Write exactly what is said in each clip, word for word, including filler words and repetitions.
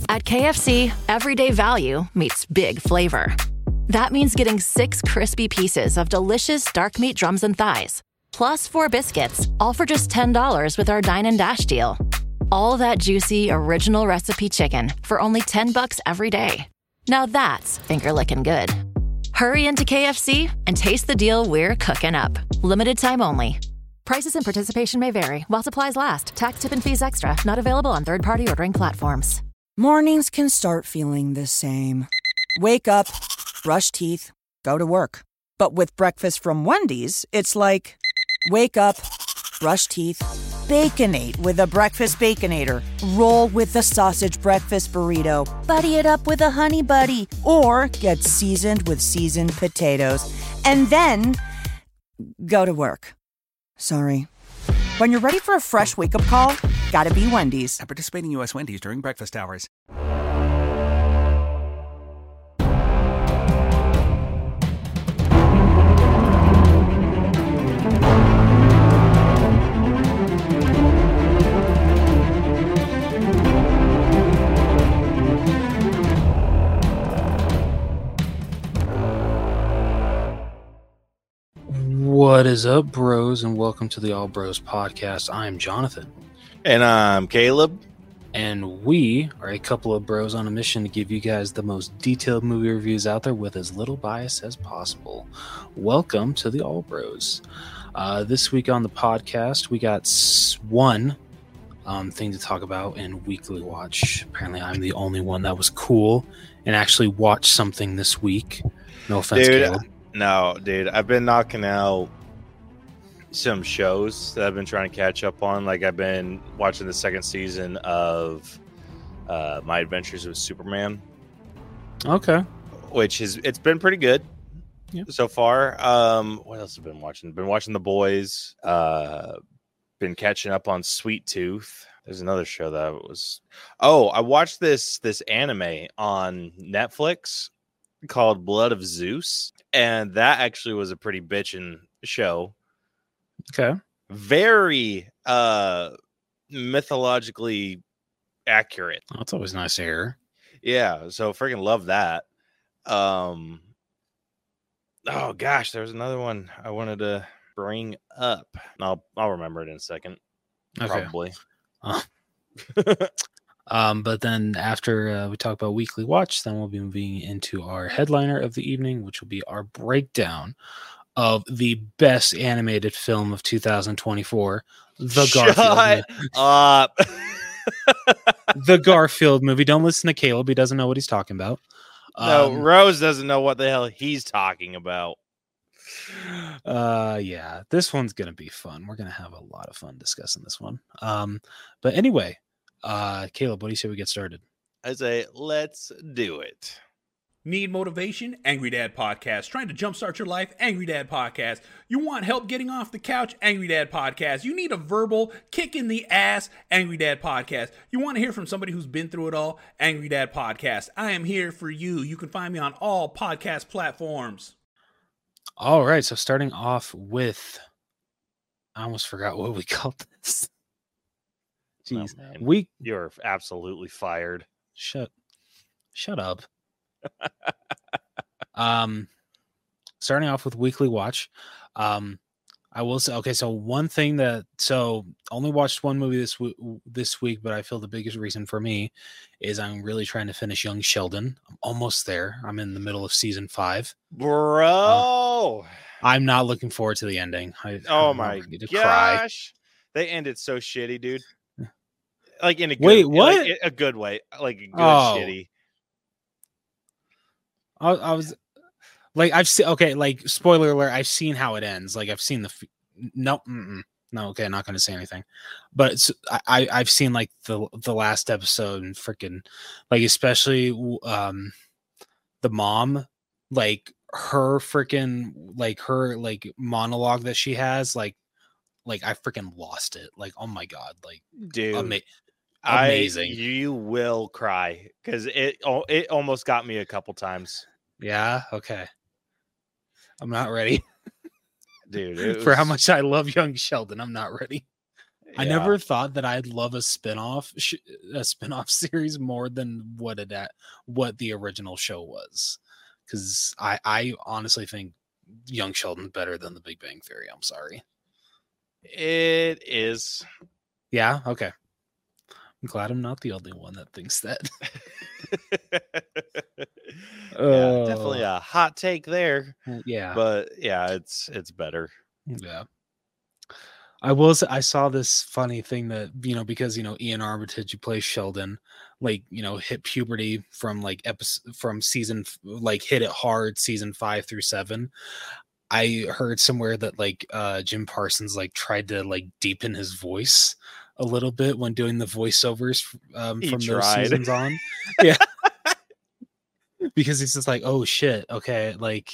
At K F C, everyday value meets big flavor. That means getting six crispy pieces of delicious dark meat drums and thighs, plus four biscuits, all for just ten dollars with our Dine and Dash deal. All that juicy, original recipe chicken for only ten bucks every day. Now that's finger-licking good. Hurry into K F C and taste the deal we're cooking up. Limited time only. Prices and participation may vary. While supplies last. Tax, tip, and fees extra. Not available on third-party ordering platforms. Mornings can start feeling the same. Wake up, brush teeth, go to work. But with breakfast from Wendy's, it's like, wake up, brush teeth, Baconate with a Breakfast Baconator. Roll with the sausage breakfast burrito. Buddy it up with a Honey Buddy. Or get seasoned with seasoned potatoes. And then, go to work. Sorry. When you're ready for a fresh wake-up call, gotta be Wendy's. At participating U S Wendy's during breakfast hours. What is up, bros, and welcome to the All Bros Podcast. I'm Jonathan. And I'm Caleb. And we are a couple of bros on a mission to give you guys the most detailed movie reviews out there with as little bias as possible. Welcome to the All Bros. Uh, this week on the podcast, we got one um, thing to talk about in Weekly Watch. Apparently, I'm the only one that was cool and actually watched something this week. No offense, Dude, Caleb. No, dude. I've been knocking out some shows that I've been trying to catch up on. Like, I've been watching the second season of uh, My Adventures with Superman. Okay. Which is, it's been pretty good yeah. so far. Um, what else have I been watching? Been watching The Boys. Uh, been catching up on Sweet Tooth. There's another show that was... Oh, I watched this this anime on Netflix called Blood of Zeus. And that actually was a pretty bitchin' show. Okay. Very uh, mythologically accurate. Oh, that's always nice to hear. Yeah, so freaking love that. Um, oh gosh, there's another one I wanted to bring up. I'll I'll remember it in a second. Okay. Probably. Uh, um, but then after uh, we talk about Weekly Watch, then we'll be moving into our headliner of the evening, which will be our breakdown of the best animated film of two thousand twenty-four, the Shut Garfield up. the Garfield movie. Don't listen to Caleb. He doesn't know what he's talking about. No, um, Rose doesn't know what the hell he's talking about. Uh, yeah, this one's going to be fun. We're going to have a lot of fun discussing this one. Um, but anyway, uh, Caleb, what do you say we get started? I say, let's do it. Need motivation? Angry Dad Podcast. Trying to jumpstart your life? Angry Dad Podcast. You want help getting off the couch? Angry Dad Podcast. You need a verbal kick in the ass? Angry Dad Podcast. You want to hear from somebody who's been through it all? Angry Dad Podcast. I am here for you. You can find me on all podcast platforms. All right, so starting off with, I almost forgot what we called this. Jeez, oh, we you're absolutely fired. Shut, shut up. um, starting off with Weekly Watch, um, I will say, okay, so one thing that, so only watched one movie this w- this week, but I feel the biggest reason for me is I'm really trying to finish Young Sheldon. I'm almost there. I'm in the middle of season five, bro. Uh, I'm not looking forward to the ending. I, oh I'm my to gosh, cry. They ended so shitty, dude. Like in a good, wait, what? Like a good way, like a good oh. shitty. I, I was like, I've seen, okay, like, spoiler alert, I've seen how it ends. Like, I've seen the, f- no, mm-mm. no, okay, I'm not going to say anything. But it's, I, I've seen, like, the the last episode and freaking, like, especially um, the mom, like, her freaking, like, her, like, monologue that she has, like, like, I freaking lost it. Like, oh, my God. Like, dude. Ama- amazing. I, you will cry because it, it almost got me a couple times. Yeah, okay. I'm not ready. Dude, was... for how much I love Young Sheldon, I'm not ready. I Yeah. never thought that I'd love a spinoff sh- a spinoff series more than what it at what the original show was, because I I honestly think Young Sheldon's better than The Big Bang Theory. I'm sorry. It is. Yeah. Okay. I'm glad I'm not the only one that thinks that. Yeah, definitely Oh. a hot take there. Yeah. But yeah, it's it's better. Yeah. I will say I saw this funny thing that, you know, because, you know, Ian Armitage, who plays Sheldon, like, you know, hit puberty from like episode from season, like hit it hard season five through seven. I heard somewhere that like uh Jim Parsons like tried to like deepen his voice a little bit when doing the voiceovers um, He from those tried. seasons on. Yeah. Because he's just like, oh shit, okay, like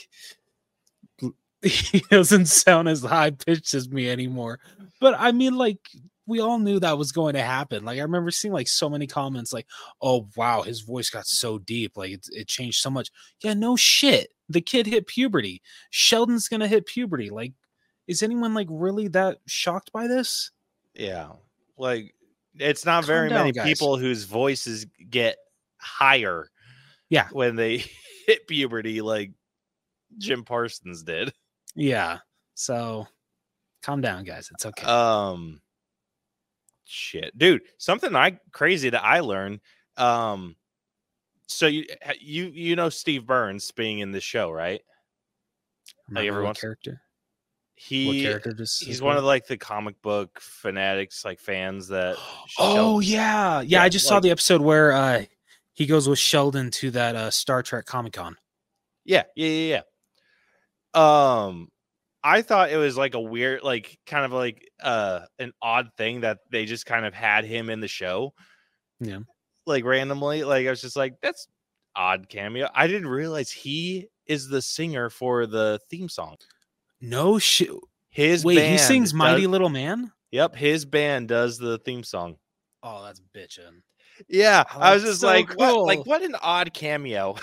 he doesn't sound as high pitched as me anymore. But I mean, like, we all knew that was going to happen. Like, I remember seeing like so many comments like, oh wow, his voice got so deep, like it, it changed so much. Yeah, no shit. The kid hit puberty. Sheldon's gonna hit puberty. Like, is anyone like really that shocked by this? Yeah. Like it's not Calm very down, many guys. people whose voices get higher Yeah. when they hit puberty like Jim Parsons did. Yeah. So calm down, guys. It's okay. Um shit. Dude, something I crazy that I learned. Um so you you you know Steve Burns being in the show, right? Remember like what everyone's- character? He What character does he's one of like the comic book fanatics, like fans that Oh Shel- yeah. Yeah, I Yeah, just saw like- the episode where uh he goes with Sheldon to that uh Star Trek Comic Con. Yeah, yeah, yeah, yeah. Um, I thought it was like a weird, like kind of like uh an odd thing that they just kind of had him in the show. Yeah. Like randomly. Like I was just like, that's odd cameo. I didn't realize he is the singer for the theme song. No shit. His Wait, band he sings Mighty does- Little Man? Yep, his band does the theme song. Oh, that's bitchin'. Yeah, Oh, I was that's just so like, what? Like, cool. what an odd cameo.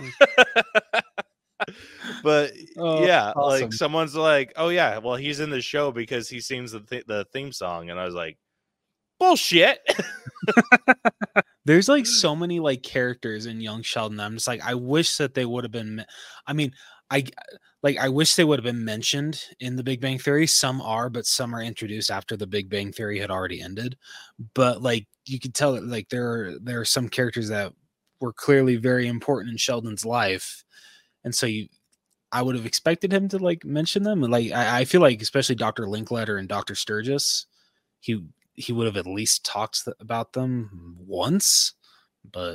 But Oh, yeah, awesome. like someone's like, oh yeah, well he's in the show because he sings the th- the theme song, and I was like, bullshit. There's like so many like characters in Young Sheldon. I'm just like, I wish that they would have been. me- I mean, I like, I wish they would have been mentioned in the Big Bang Theory. Some are, but some are introduced after the Big Bang Theory had already ended. But like, you could tell that like there are there are some characters that were clearly very important in Sheldon's life, and so you. I would have expected him to like mention them. And like, I, I feel like, especially Doctor Linkletter and Doctor Sturgis, he he would have at least talked th- about them once, but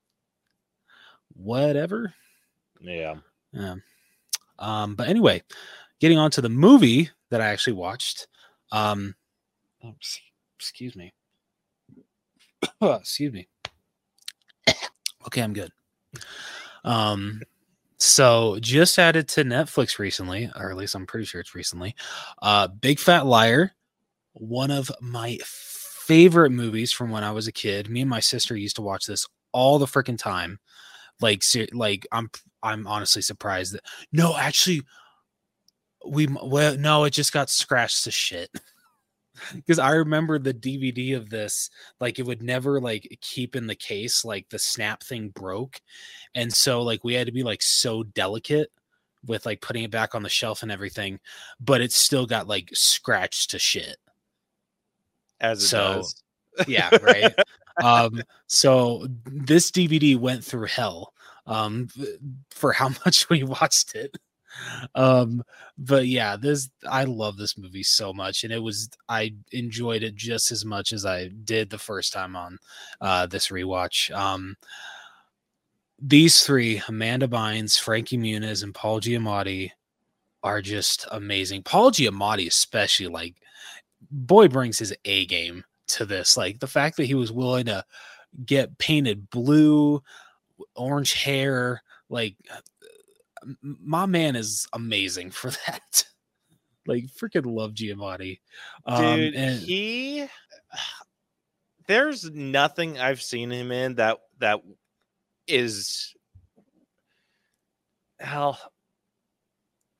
whatever. Yeah. Yeah. Um, but anyway, getting on to the movie that I actually watched. Um, oh, s- excuse me. excuse me. Okay, I'm good. Um, so just added to Netflix recently, or at least I'm pretty sure it's recently. Uh, Big Fat Liar, one of my favorite movies from when I was a kid. Me and my sister used to watch this all the freaking time. Like, ser- like I'm, I'm honestly surprised that no, actually, we well, no, it just got scratched to shit. Because I remember the D V D of this, like it would never like keep in the case, like the snap thing broke, and so like we had to be like so delicate with like putting it back on the shelf and everything, but it still got like scratched to shit. As it So- does. Yeah, right. um, so this D V D went through hell um for how much we watched it. Um, but yeah, this I love this movie so much, and it was I enjoyed it just as much as I did the first time on uh this rewatch. Um these three, Amanda Bynes, Frankie Muniz, and Paul Giamatti, are just amazing. Paul Giamatti especially, like, boy brings his A game to this. Like the fact that he was willing to get painted blue, orange hair, like m- my man is amazing for that. Like freaking love Giamatti. Um, Dude, and he there's nothing I've seen him in that that is hell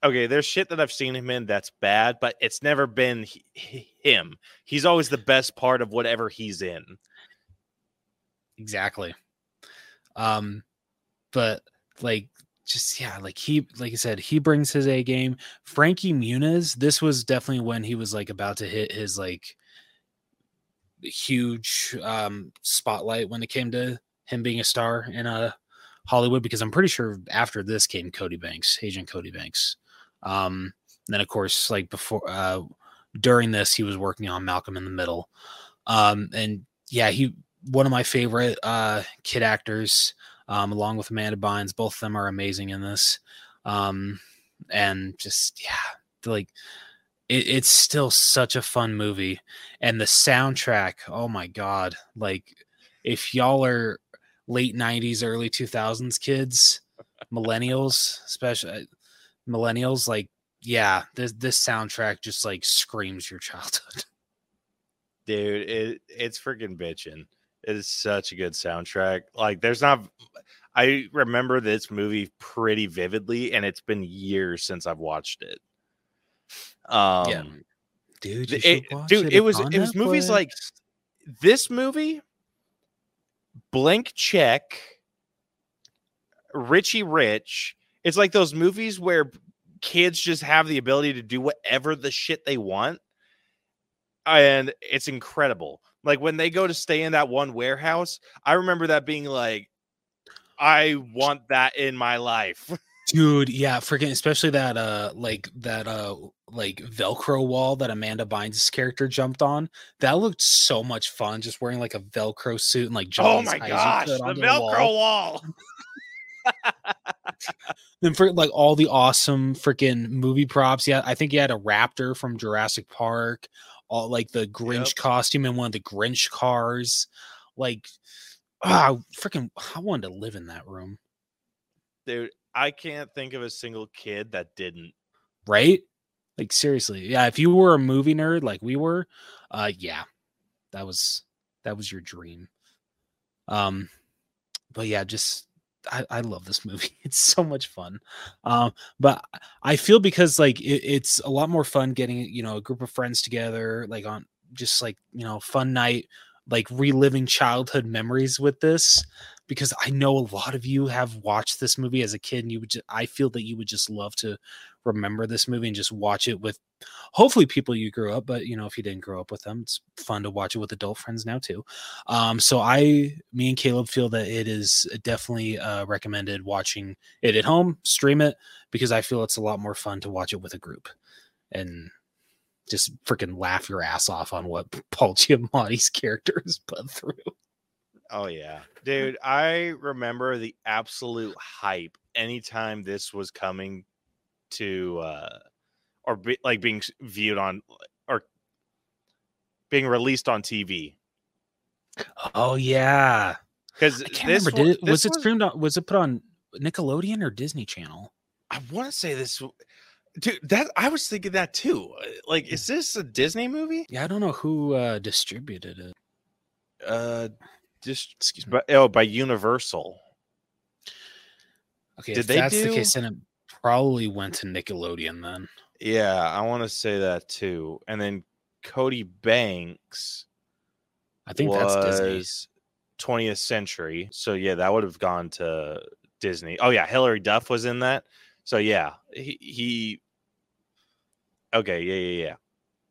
okay, there's shit that I've seen him in that's bad, but it's never been he, him. He's always the best part of whatever he's in. Exactly. Um, but like, just yeah, like he, like I said, he brings his A game. Frankie Muniz, this was definitely when he was like about to hit his like huge um spotlight when it came to him being a star in a Hollywood, because I'm pretty sure after this came Cody Banks, Agent Cody Banks. Um, then of course, like before, uh, during this, he was working on Malcolm in the Middle. Um, and yeah, he, one of my favorite, uh, kid actors, um, along with Amanda Bynes, both of them are amazing in this. Um, and just, yeah, like it, it's still such a fun movie, and the soundtrack, oh my God. Like if y'all are late nineties, early two thousands kids, millennials, especially millennials, like, yeah, this this soundtrack just like screams your childhood. Dude, it it's freaking bitchin'. It is such a good soundtrack. Like, there's not. I remember this movie pretty vividly, and it's been years since I've watched it. Um, Yeah. Dude, you it, should watch dude, it. it It's was on it was movies Netflix. like this movie, Blank Check, Richie Rich. It's like those movies where kids just have the ability to do whatever the shit they want. And it's incredible. Like when they go to stay in that one warehouse, I remember that being like, I want that in my life. Dude, yeah, freaking, especially that uh like that uh like Velcro wall that Amanda Bynes' character jumped on. That looked so much fun, just wearing like a Velcro suit and like jumping Oh as my high gosh, as you the could onto Velcro wall. wall. Then for like all the awesome freaking movie props. Yeah, I think he had a raptor from Jurassic Park, all like the Grinch Yep. costume in one of the Grinch cars. Like, ah, freaking, I wanted to live in that room. Dude, I can't think of a single kid that didn't. Right? Like seriously. Yeah, if you were a movie nerd like we were, uh yeah. That was that was your dream. Um but yeah, just I, I love this movie. It's so much fun. Um but I feel because like it, it's a lot more fun getting, you know, a group of friends together, like on just like, you know, fun night, like reliving childhood memories with this, because I know a lot of you have watched this movie as a kid, and you would just, I feel that you would just love to remember this movie and just watch it with hopefully people you grew up, but you know, if you didn't grow up with them, it's fun to watch it with adult friends now too. Um, so I, me and Caleb feel that it is definitely uh, recommended watching it at home, stream it, because I feel it's a lot more fun to watch it with a group and just freaking laugh your ass off on what Paul Giamatti's character is put through. Oh yeah, dude. I remember the absolute hype anytime this was coming to, uh, or be, like being viewed on, or being released on T V. Oh yeah, Because I can't this remember. Did it, this was it streamed on? Was it put on Nickelodeon or Disney Channel? I want to say this, dude. That I was thinking that too. Like, is this a Disney movie? Yeah, I don't know who uh, distributed it. Uh, just Excuse me. but oh, by Universal. Okay, Did if they that's the do- case, then it probably went to Nickelodeon then. Yeah, I want to say that too. And then Cody Banks I think that's Disney. was twentieth Century. So yeah, that would have gone to Disney. Oh yeah, Hilary Duff was in that. So yeah, he, he okay, yeah, yeah, yeah.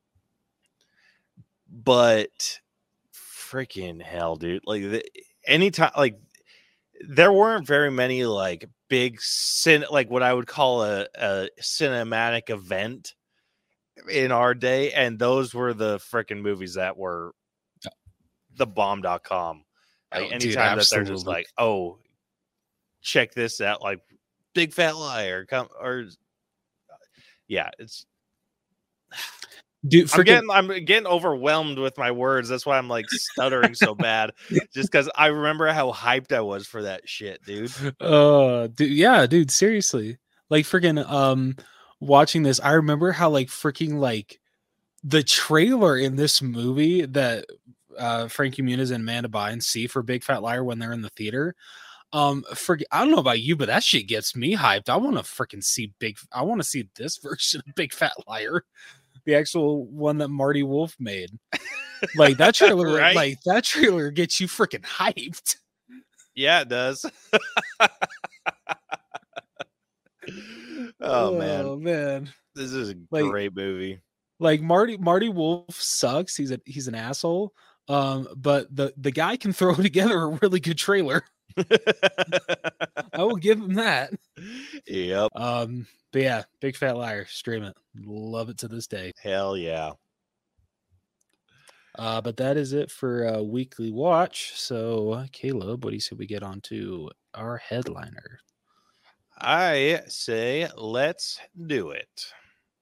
But freaking hell, dude! Like the, anytime, like there weren't very many like big cin, like what I would call a, a cinematic event in our day, and those were the freaking movies that were the bomb dot com. Like Oh, dude, anytime that they're just absolutely. like, oh, check this out, like Big Fat Liar, come or yeah, it's. Dude, I'm forget. getting, I'm getting overwhelmed with my words. That's why I'm like stuttering so bad. Just because I remember how hyped I was for that shit, dude. Uh, dude, yeah, dude, seriously. Like freaking um watching this, I remember how like freaking like the trailer in this movie that uh Frankie Muniz and Amanda Bynes see for Big Fat Liar when they're in the theater. Um, forget. I don't know about you, but that shit gets me hyped. I want to freaking see big. I want to see this version of Big Fat Liar, the actual one that Marty Wolf made. Like that trailer, Right? like that trailer gets you freaking hyped. Yeah, it does. oh man, Oh man. this is a Like- great movie. Like Marty Marty Wolf sucks. He's a he's an asshole. Um, but the the guy can throw together a really good trailer. I will give him that. Yep. Um, but yeah, Big Fat Liar, stream it. Love it to this day. Hell yeah. Uh, but that is it for uh, weekly watch. So, uh, Caleb, what do you say we get on to our headliner? I say let's do it.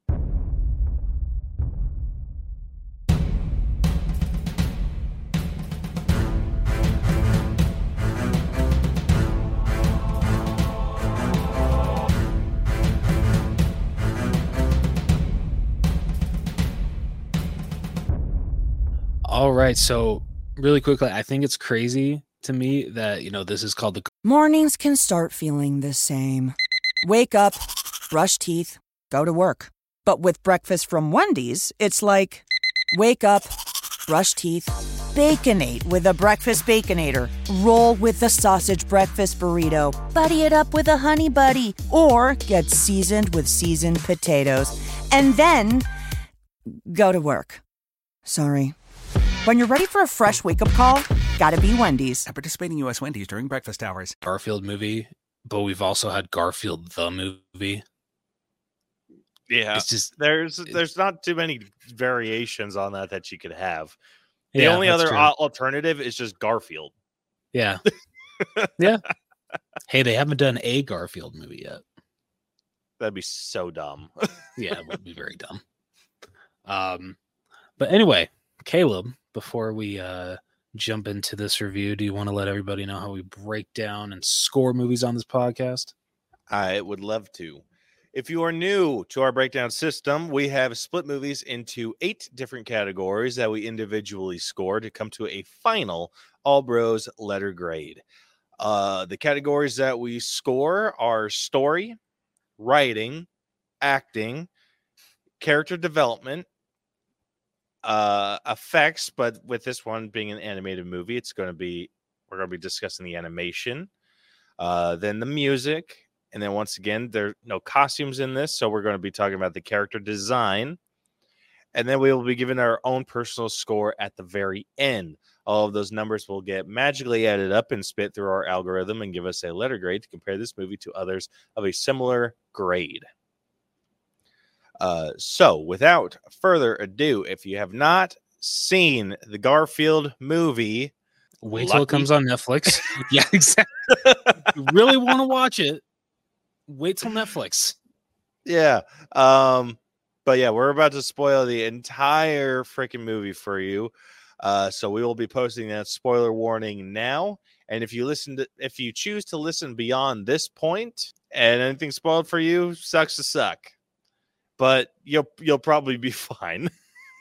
All right. So, really quickly, I think it's crazy to me that, you know, this is called the Mornings can start feeling the same. Wake up, brush teeth, go to work. But with breakfast from Wendy's, it's like, wake up, brush teeth, Baconate with a breakfast Baconator. Roll with the sausage breakfast burrito. Buddy it up with a honey buddy. Or get seasoned with seasoned potatoes. And then go to work. Sorry. When you're ready for a fresh wake-up call, gotta be Wendy's. At participating U S Wendy's during breakfast hours. Garfield movie, but we've also had Garfield the movie. Yeah, It's just there's there's not too many variations on that that you could have. The yeah, only that's other true. al- alternative is just Garfield. Yeah. Yeah. Hey, they haven't done a Garfield movie yet. That'd be so dumb. Yeah, it would be very dumb. Um, but anyway, Caleb, before we uh jump into this review, do you want to let everybody know how we break down and score movies on this podcast? I would love to. If you are new to our breakdown system, we have split movies into eight different categories that we individually score to come to a final All Bros letter grade. Uh, the categories that we score are story, writing, acting, character development, uh, effects. But with this one being an animated movie, it's going to be we're going to be discussing the animation, uh, then the music. And then once again, there are no costumes in this, so we're going to be talking about the character design. And then we will be giving our own personal score at the very end. All of those numbers will get magically added up and spit through our algorithm and give us a letter grade to compare this movie to others of a similar grade. Uh, so, without further ado, if you have not seen the Garfield movie, Wait till it lucky- comes on Netflix. Yeah, exactly. If you really want to watch it, wait till Netflix. Yeah. Um, but yeah, we're about to spoil the entire freaking movie for you. Uh, so we will be posting that spoiler warning now. And if you listen to if you choose to listen beyond this point and anything spoiled for you, sucks to suck. But you'll you'll probably be fine.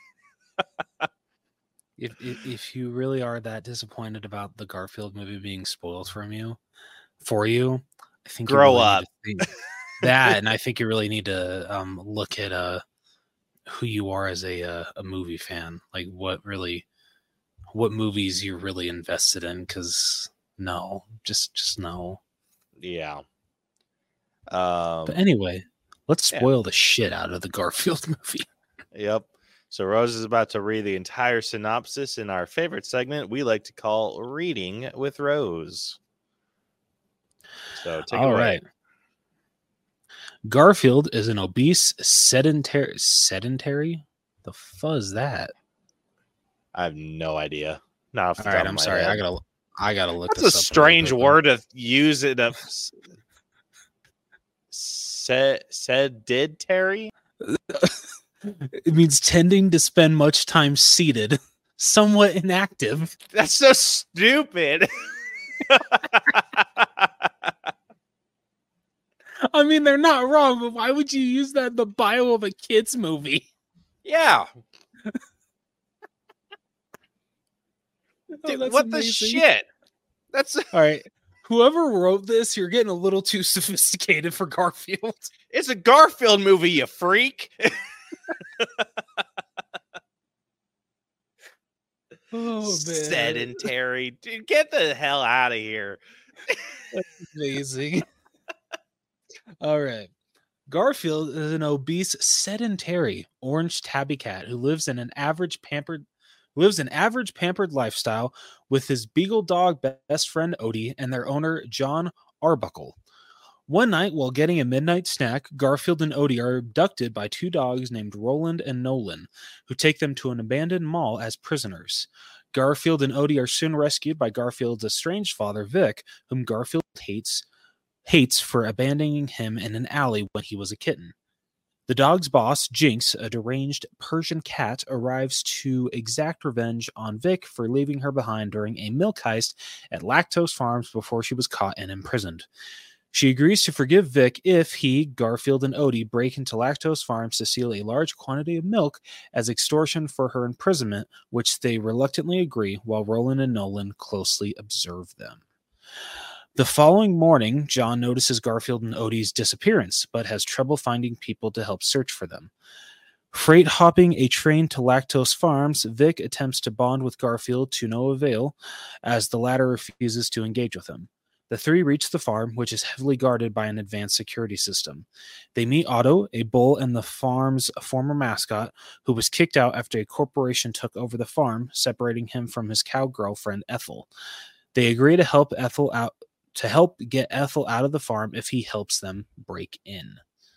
If, if if you really are that disappointed about the Garfield movie being spoiled from you, for you, I think you Grow really up. need to think that, and I think you really need to um look at uh who you are as a uh, a movie fan, like what really what movies you're really invested in. Because no, just just no. Yeah. Um, But anyway, let's yeah. spoil the shit out of the Garfield movie. Yep. So Rose is about to read the entire synopsis in our favorite segment we like to call Reading with Rose. So take All it away. right. Garfield is an obese sedentary sedentary. The fuzz that. I have no idea. Not off the All top right, of I'm my sorry. head. I gotta I gotta look. That's a this up really strange quickly. word to use it up. Said said did Terry? It means tending to spend much time seated, somewhat inactive. That's so stupid. I mean, they're not wrong, but why would you use that in the bio of a kids movie? yeah. Oh, Dude, that's what the amazing. shit? That's All right. Whoever wrote this, you're getting a little too sophisticated for Garfield. It's a Garfield movie, you freak. Oh, man. Sedentary. Dude, get the hell out of here. That's amazing. All right. Garfield is an obese, sedentary orange tabby cat who lives in an average pampered lives an average pampered lifestyle with his beagle dog best friend Odie and their owner John Arbuckle. One night, while getting a midnight snack, Garfield and Odie are abducted by two dogs named Roland and Nolan, who take them to an abandoned mall as prisoners. Garfield and Odie are soon rescued by Garfield's estranged father, Vic, whom Garfield hates hates for abandoning him in an alley when he was a kitten. The dog's boss, Jinx, a deranged Persian cat, arrives to exact revenge on Vic for leaving her behind during a milk heist at Lactose Farms before she was caught and imprisoned. She agrees to forgive Vic if he, Garfield, and Odie break into Lactose Farms to steal a large quantity of milk as extortion for her imprisonment, which they reluctantly agree while Roland and Nolan closely observe them. The following morning, John notices Garfield and Odie's disappearance, but has trouble finding people to help search for them. Freight hopping a train to Lactose Farms, Vic attempts to bond with Garfield to no avail, as the latter refuses to engage with him. The three reach the farm, which is heavily guarded by an advanced security system. They meet Otto, a bull and the farm's former mascot, who was kicked out after a corporation took over the farm, separating him from his cow girlfriend Ethel. They agree to help Ethel out to help get Ethel out of the farm if he helps them break in.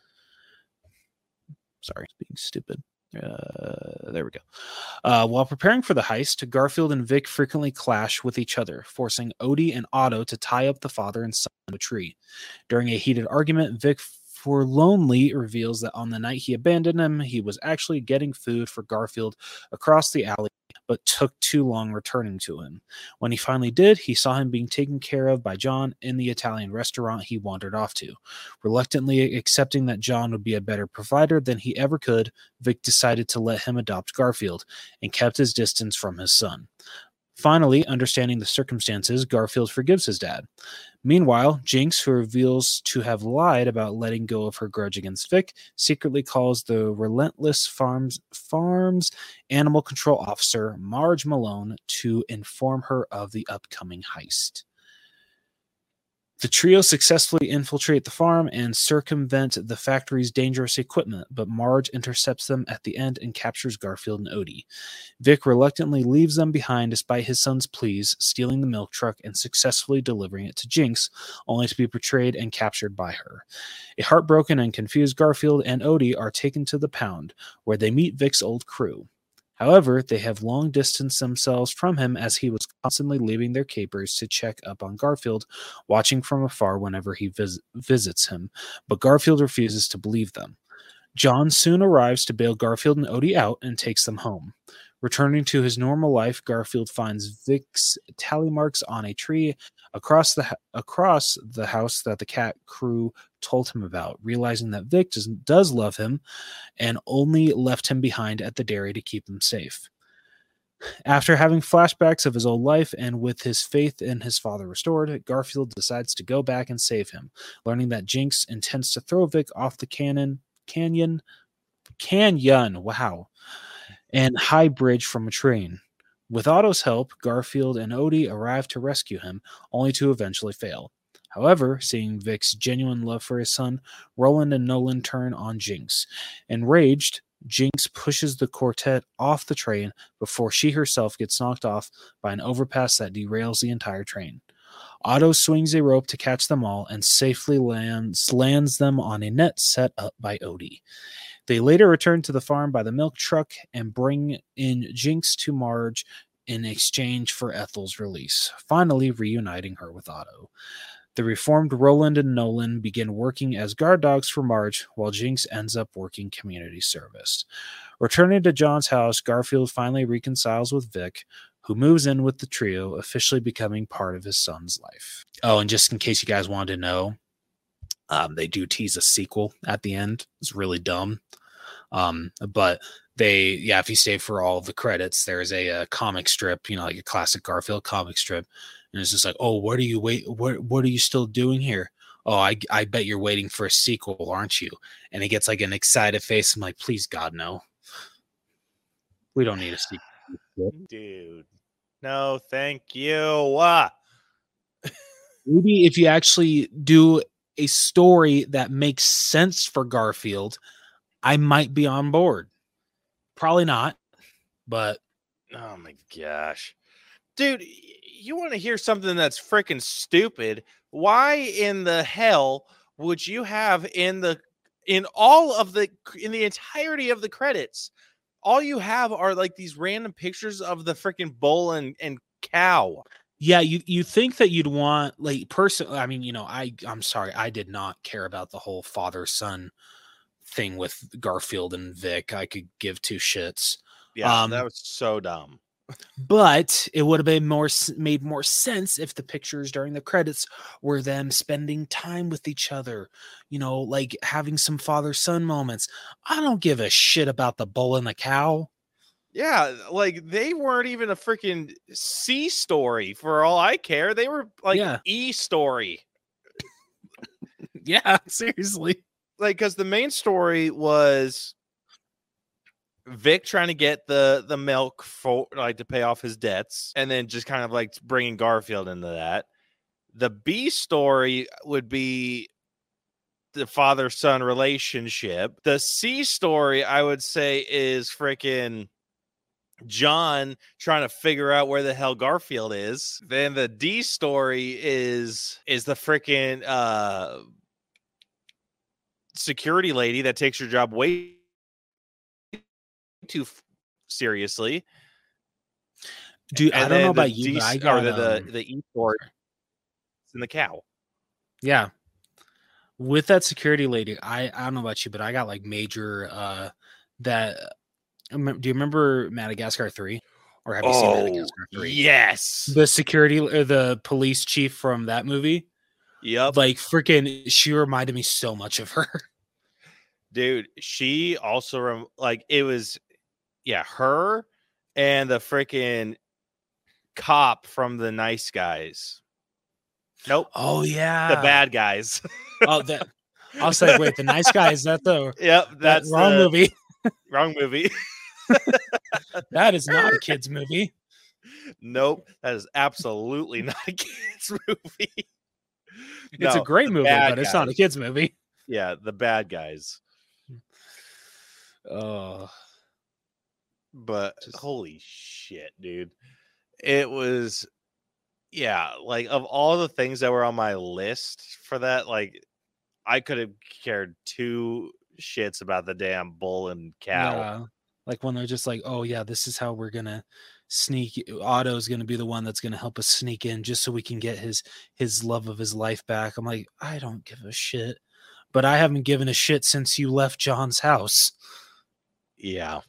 Sorry, being stupid. Uh, there we go. Uh, while preparing for the heist, Garfield and Vic frequently clash with each other, forcing Odie and Otto to tie up the father and son to a tree. During a heated argument, Vic forlornly reveals that on the night he abandoned him, he was actually getting food for Garfield across the alley, but took too long returning to him. When he finally did, he saw him being taken care of by John in the Italian restaurant he wandered off to. Reluctantly accepting that John would be a better provider than he ever could, Vic decided to let him adopt Garfield and kept his distance from his son. Finally, understanding the circumstances, Garfield forgives his dad. Meanwhile, Jinx, who reveals to have lied about letting go of her grudge against Vic, secretly calls the relentless farm's, farm's animal control officer, Marge Malone, to inform her of the upcoming heist. The trio successfully infiltrate the farm and circumvent the factory's dangerous equipment, but Marge intercepts them at the end and captures Garfield and Odie. Vic reluctantly leaves them behind despite his son's pleas, stealing the milk truck and successfully delivering it to Jinx, only to be betrayed and captured by her. A heartbroken and confused Garfield and Odie are taken to the pound, where they meet Vic's old crew. However, they have long distanced themselves from him as he was constantly leaving their capers to check up on Garfield, watching from afar whenever he vis- visits him, but Garfield refuses to believe them. John soon arrives to bail Garfield and Odie out and takes them home. Returning to his normal life, Garfield finds Vic's tally marks on a tree across the across the house that the cat crew told him about, realizing that Vic does, does love him and only left him behind at the dairy to keep him safe. After having flashbacks of his old life and with his faith in his father restored, Garfield decides to go back and save him, learning that Jinx intends to throw Vic off the cannon, canyon, canyon, wow, and high bridge from a train. With Otto's help, Garfield and Odie arrive to rescue him, only to eventually fail. However, seeing Vic's genuine love for his son, Roland and Nolan turn on Jinx. Enraged, Jinx pushes the quartet off the train before she herself gets knocked off by an overpass that derails the entire train. Otto swings a rope to catch them all and safely lands, lands them on a net set up by Odie. They later return to the farm by the milk truck and bring in Jinx to Marge in exchange for Ethel's release, finally reuniting her with Otto. The reformed Roland and Nolan begin working as guard dogs for Marge, while Jinx ends up working community service. Returning to John's house, Garfield finally reconciles with Vic, who moves in with the trio, officially becoming part of his son's life. Oh, and just in case you guys wanted to know, um, they do tease a sequel at the end. It's really dumb. Um, but they, yeah, if you stay for all of the credits, there's a, a comic strip, you know, like a classic Garfield comic strip, And it's just like, oh, what are you wait? What what are you still doing here? Oh, I I bet you're waiting for a sequel, aren't you? And he gets like an excited face. I'm like, please, God, no. We don't need a sequel, dude. No, thank you. Uh. Maybe if you actually do a story that makes sense for Garfield, I might be on board. Probably not, but oh my gosh, dude, you want to hear something that's freaking stupid? Why in the hell would you have in the in all of the in the entirety of the credits, all you have are like these random pictures of the freaking bull and, and cow? Yeah, you you think that you'd want like person. I mean, you know, I I'm sorry, I did not care about the whole father son thing with Garfield and Vic. I could give two shits. Yeah, um, that was so dumb. But it would have been more made more sense if the pictures during the credits were them spending time with each other, you know, like having some father son moments. I don't give a shit about the bull and the cow. Yeah, like they weren't even a freaking C story for all I care. They were like Yeah. E story. Yeah, seriously. Like, because the main story was Vic trying to get the the milk for like to pay off his debts, and then just kind of like bringing Garfield into that. The B story would be the father son relationship. The C story, I would say, is freaking John trying to figure out where the hell Garfield is. Then the D story is is the freaking uh security lady that takes her job way too f- seriously. Dude, I And don't know then the about you, D- but I or got the, the um, the E story and the cow. yeah. With that security lady, I I don't know about you, but I got like major uh that. Do you remember Madagascar three? Or have you seen Oh, Madagascar three? yes. The security or the police chief from that movie? Yep. Like freaking, she reminded me so much of her. Dude, she also rem- like it was yeah, her and the freaking cop from the Nice Guys. Nope. Oh yeah. The bad guys. Oh, that I was like, wait, the Nice Guy, is that the Yep, that that's wrong the movie? wrong movie. That is not a kid's movie. Nope, that is absolutely not a kid's movie. It's No, a great the movie, bad but it's not a guys. kid's movie. Yeah, the bad guys. Oh, But just holy shit, dude. It was yeah, like of all the things that were on my list for that, like I could have cared two shits about the damn bull and cow. yeah. Like when they're just like, oh yeah, this is how we're gonna sneak. Otto's gonna be the one that's gonna help us sneak in, just so we can get his his love of his life back. I'm like, I don't give a shit, but I haven't given a shit since you left John's house. Yeah.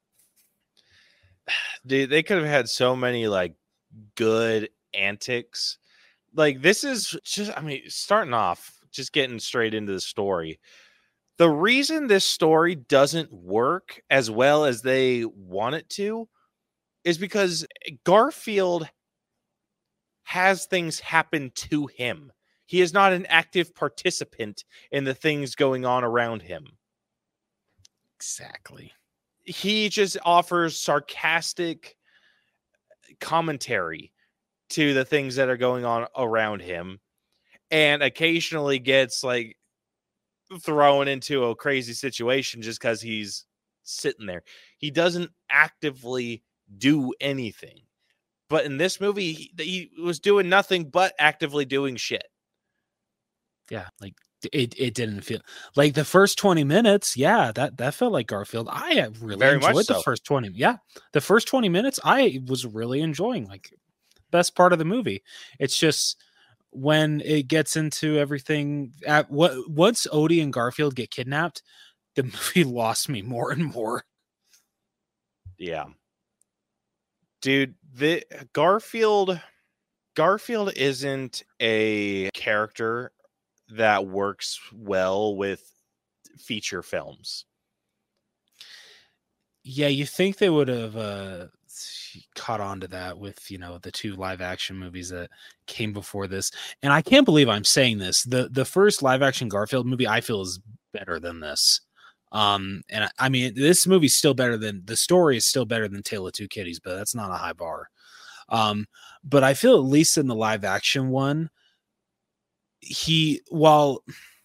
Dude, they could have had so many like good antics. Like this is just I mean, starting off, just getting straight into the story. The reason this story doesn't work as well as they want it to is because Garfield has things happen to him. He is not an active participant in the things going on around him. Exactly. He just offers sarcastic commentary to the things that are going on around him, and occasionally gets like thrown into a crazy situation just because he's sitting there. He doesn't actively do anything. But in this movie, he, he was doing nothing but actively doing shit. Yeah, like it, it didn't feel like the first twenty minutes. Yeah, that, that felt like Garfield. I really Very much enjoyed the so. first twenty. Yeah, the first twenty minutes I was really enjoying. Like best part of the movie. It's just when it gets into everything at what once Odie and Garfield get kidnapped, the movie lost me more and more. Yeah. Dude, the Garfield Garfield isn't a character that works well with feature films. Yeah, you think they would have uh caught on to that with, you know, the two live action movies that came before this. And I can't believe I'm saying this. The the first live action Garfield movie I feel is better than this. Um, and I, I mean, this movie's still better than the story is still better than Tale of Two Kitties, but that's not a high bar. Um, but I feel at least in the live action one, he, while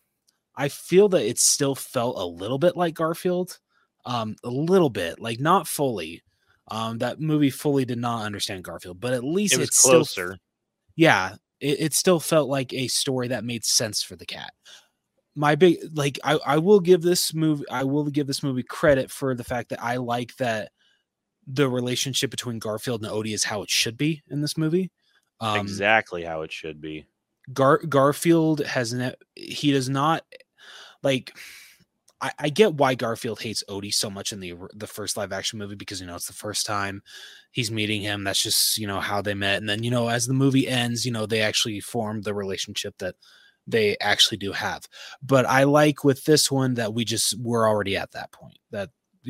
I feel that it still felt a little bit like Garfield, um, a little bit, like not fully. Um, that movie fully did not understand Garfield, but at least It was it's closer. Still, yeah, it, it still felt like a story that made sense for the cat. My big, like, I, I will give this movie, I will give this movie credit for the fact that I like that the relationship between Garfield and Odie is how it should be in this movie. Um, Exactly how it should be. Gar Garfield has ne- he does not like. I, I get why Garfield hates Odie so much in the the first live action movie, because, you know, it's the first time he's meeting him. That's just, you know, how they met. And then, you know, as the movie ends, you know, they actually form the relationship that they actually do have. But I like with this one that we just, we're already at that point, that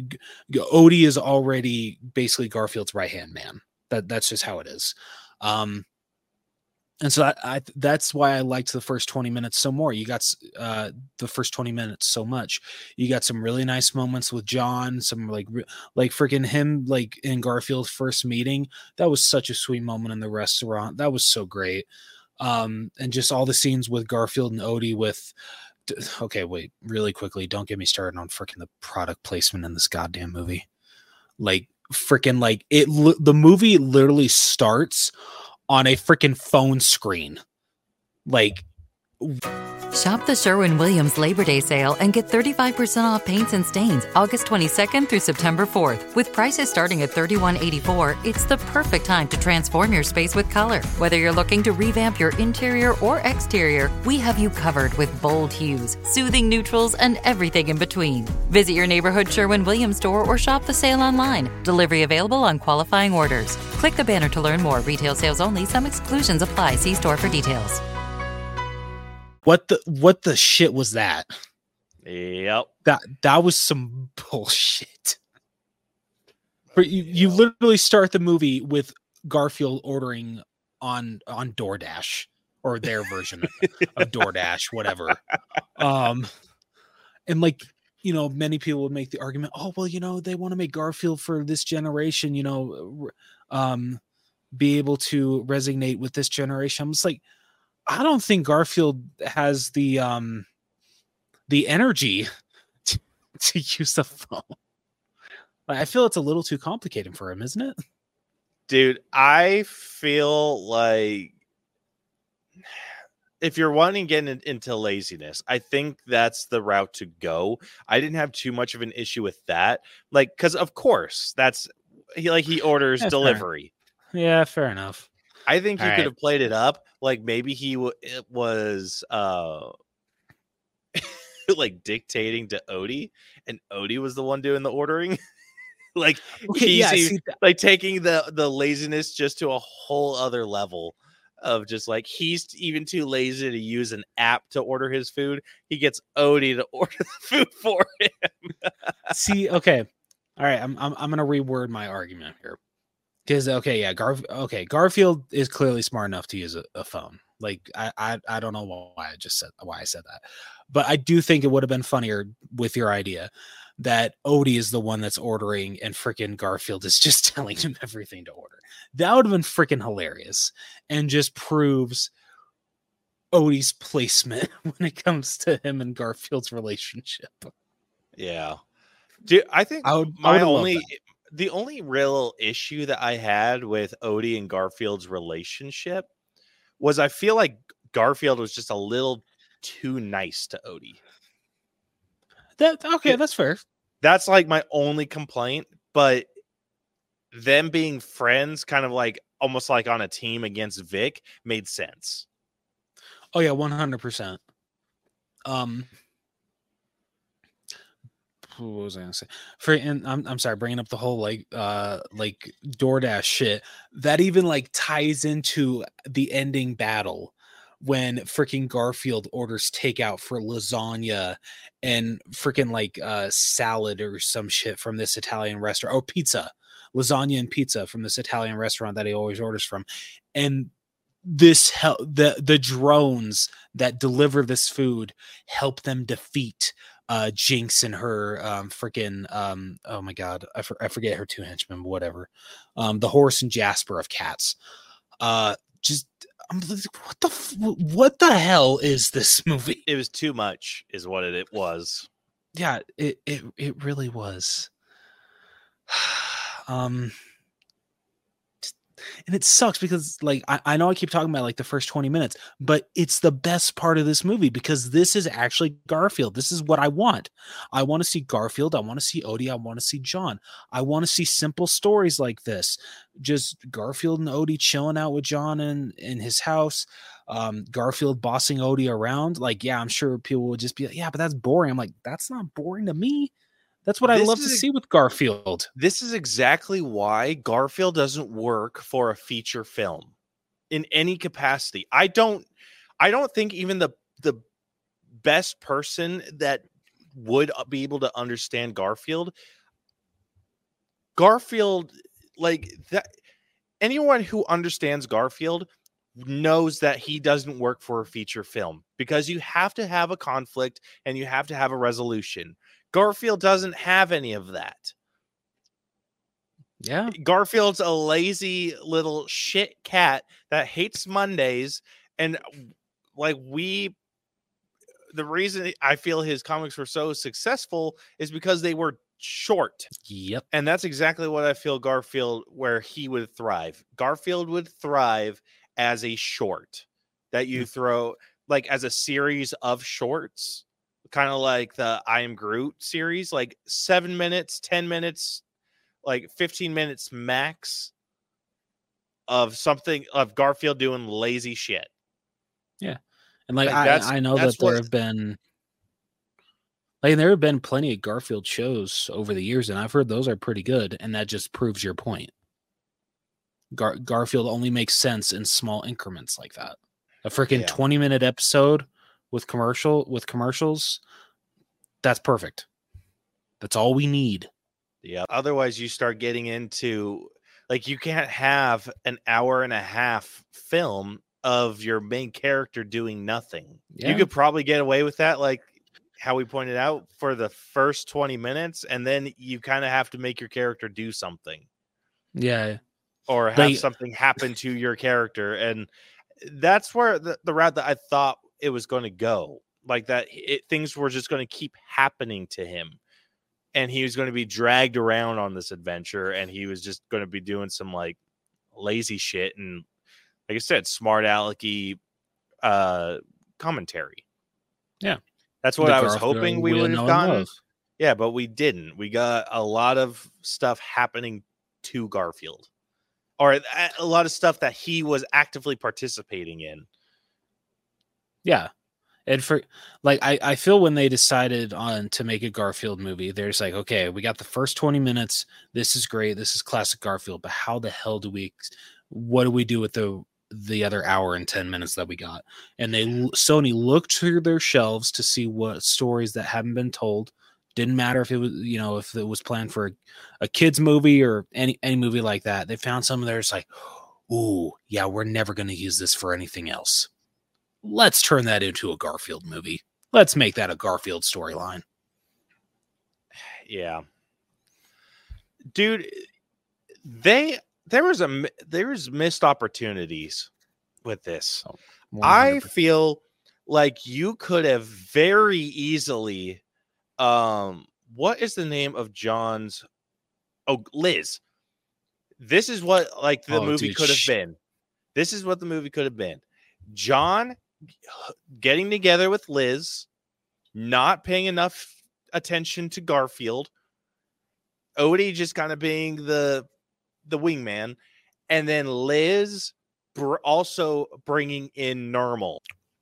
Odie is already basically Garfield's right hand man. That that's just how it is. Um, And so I, I that's why I liked the first twenty minutes so more. You got uh, the first twenty minutes so much. You got some really nice moments with John, some like like freaking him like in Garfield's first meeting. That was such a sweet moment in the restaurant. That was so great. Um, and just all the scenes with Garfield and Odie with okay, wait, really quickly, don't get me started on freaking the product placement in this goddamn movie. Like freaking like it the movie literally starts on a freaking phone screen. Like, shop the Sherwin-Williams Labor Day sale and get thirty-five percent off paints and stains August twenty-second through September fourth. With prices starting at thirty-one eighty-four, it's the perfect time to transform your space with color. Whether you're looking to revamp your interior or exterior, we have you covered with bold hues, soothing neutrals, and everything in between. Visit your neighborhood Sherwin-Williams store or shop the sale online. Delivery available on qualifying orders. Click the banner to learn more. Retail sales only. Some exclusions apply. See store for details. What the what the shit was that? Yep. That that was some bullshit. For you, you literally start the movie with Garfield ordering on on DoorDash, or their version of, of DoorDash, whatever. Um, and like, you know, many people would make the argument, oh well, you know, they want to make Garfield for this generation, you know, um, be able to resonate with this generation. I'm just like, I don't think Garfield has the um the energy to, to use the phone. I feel it's a little too complicated for him, isn't it? Dude, I feel like if you're wanting to get in, into laziness, I think that's the route to go. I didn't have too much of an issue with that. Like, because of course, that's he like he orders That's delivery. Fair. Yeah, fair enough. I think you All could right. have played it up. Like maybe he w- it was uh like dictating to Odie, and Odie was the one doing the ordering. Like Okay, he's yeah, e- see, th- like taking the the laziness just to a whole other level of just like he's even too lazy to use an app to order his food. He gets Odie to order the food for him. see, okay, all right. I'm I'm I'm gonna reword my argument here. Because okay, yeah, Gar okay, Garfield is clearly smart enough to use a, a phone. Like I, I I don't know why I just said why I said that, but I do think it would have been funnier with your idea that Odie is the one that's ordering and freaking Garfield is just telling him everything to order. That would have been freaking hilarious and just proves Odie's placement when it comes to him and Garfield's relationship. Yeah, dude, I think I would, I my would have loved only that. the only real issue that I had with Odie and Garfield's relationship was I feel like Garfield was just a little too nice to Odie. That okay, that's fair. That's like my only complaint, but them being friends, kind of like almost like on a team against Vic, made sense. Oh yeah, one hundred percent. Um, what was I gonna say? For and I'm I'm sorry, bringing up the whole like uh like DoorDash shit. That even like ties into the ending battle when freaking Garfield orders takeout for lasagna and freaking like uh salad or some shit from this Italian restaurant, or pizza, lasagna and pizza from this Italian restaurant that he always orders from. And this hel- the the drones that deliver this food help them defeat uh Jinx and her um freaking um oh my god, I, for- I forget her two henchmen, whatever, um the Horse and Jasper of Cats. Uh just I'm like, what the f- what the hell is this movie? It was too much, is what it, it was. Yeah, it it it really was. um And it sucks because, like, I, I know I keep talking about like the first twenty minutes, but it's the best part of this movie because this is actually Garfield. This is what I want. I want to see Garfield. I want to see Odie. I want to see John. I want to see simple stories like this. Just Garfield and Odie chilling out with John in, in his house. Um, Garfield bossing Odie around. Like, yeah, I'm sure people would just be like, yeah, but that's boring. I'm like, that's not boring to me. That's what I This love to is- see with Garfield. This is exactly why Garfield doesn't work for a feature film in any capacity. I don't I don't think even the the best person that would be able to understand Garfield Garfield like that anyone who understands Garfield knows that he doesn't work for a feature film because you have to have a conflict and you have to have a resolution. Garfield doesn't have any of that. Yeah. Garfield's a lazy little shit cat that hates Mondays. And like we, the reason I feel his comics were so successful is because they were short. Yep. And that's exactly what I feel Garfield, where he would thrive. Garfield would thrive as a short that you throw like as a series of shorts. Kind of like the I Am Groot series, like seven minutes, ten minutes, like fifteen minutes max of something of Garfield doing lazy shit. Yeah. And like, Like, I, that's- I know that's that there what- have been like there have been plenty of Garfield shows over the years, and I've heard those are pretty good, and that just proves your point. Gar- Garfield only makes sense in small increments like that. A freaking Yeah. twenty minute episode with commercial with commercials, that's perfect. That's all we need. Yeah. Otherwise, you start getting into like you can't have an hour and a half film of your main character doing nothing. Yeah. You could probably get away with that, like how we pointed out, for the first twenty minutes, and then you kind of have to make your character do something Yeah. or have They- something happen to your character. And that's where the, the route that I thought it was going to go. Like that it, things were just going to keep happening to him. And he was going to be dragged around on this adventure, and he was just going to be doing some like lazy shit and, like I said, smart alecky uh, commentary. Yeah. That's what The I was Garfield hoping we we would know have and gotten. love. Yeah, but we didn't. We got a lot of stuff happening to Garfield, or a a lot of stuff that he was actively participating in. Yeah. And for like I, I feel when they decided on to make a Garfield movie, they're just like, okay, we got the first twenty minutes. This is great. This is classic Garfield, but how the hell do we what do we do with the the other hour and ten minutes that we got? And they Sony looked through their shelves to see what stories that hadn't been told. Didn't matter if it was, you know, if it was planned for a, a kids movie or any any movie like that. They found some there. It's like, ooh, yeah, we're never going to use this for anything else. Let's turn that into a Garfield movie. Let's make that a Garfield storyline. Yeah, dude, they there was a mi- there was missed opportunities with this. I one hundred percent. feel like you could have very easily um what is the name of John's oh Liz. This is what like the Oh, movie dude, could have sh- been. This is what the movie could have been. John getting together with Liz, not paying enough attention to Garfield. Odie just kind of being the the wingman, and then Liz br- also bringing in Normal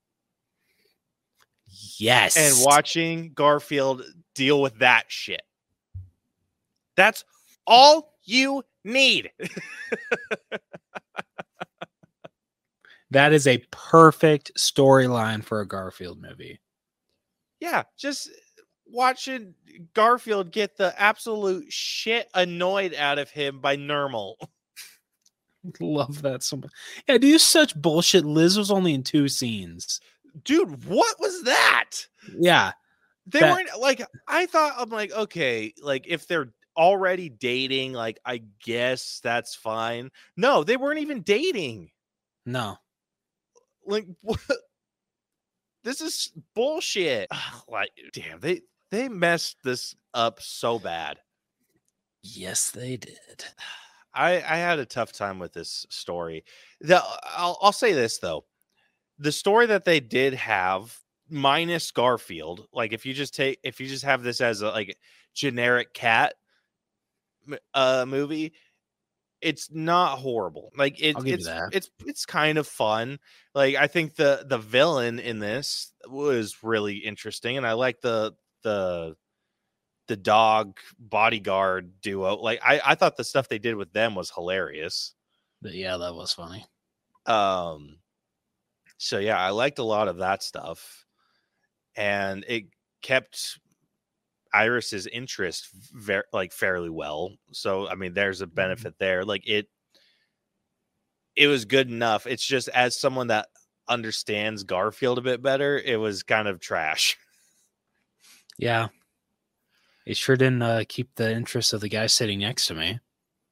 Yes. and watching Garfield deal with that shit. That's all you need. That is a perfect storyline for a Garfield movie. Yeah, just watching Garfield get the absolute shit annoyed out of him by Nermal. Love that so much. Yeah, dude, such bullshit. Liz was only in two scenes. Dude, what was that? Yeah. They that, weren't like, I thought, I'm like, okay, like if they're already dating, like I guess that's fine. No, they weren't even dating. No. Like, what? This is bullshit. Like, damn, they they messed this up so bad. Yes, they did. I I had a tough time with this story. The I'll I'll say this though, the story that they did have minus Garfield, like if you just take if you just have this as a like generic cat uh movie, it's not horrible. Like it, it's it's it's kind of fun. Like I think the the villain in this was really interesting, and I like the the the dog bodyguard duo. Like I I thought the stuff they did with them was hilarious. But yeah, that was funny. Um, so yeah, I liked a lot of that stuff, and it kept Iris's interest very like fairly well. So I mean, there's a benefit there. Like it, it was good enough. It's just as someone that understands Garfield a bit better, it was kind of trash. Yeah, it sure didn't uh, keep the interest of the guy sitting next to me.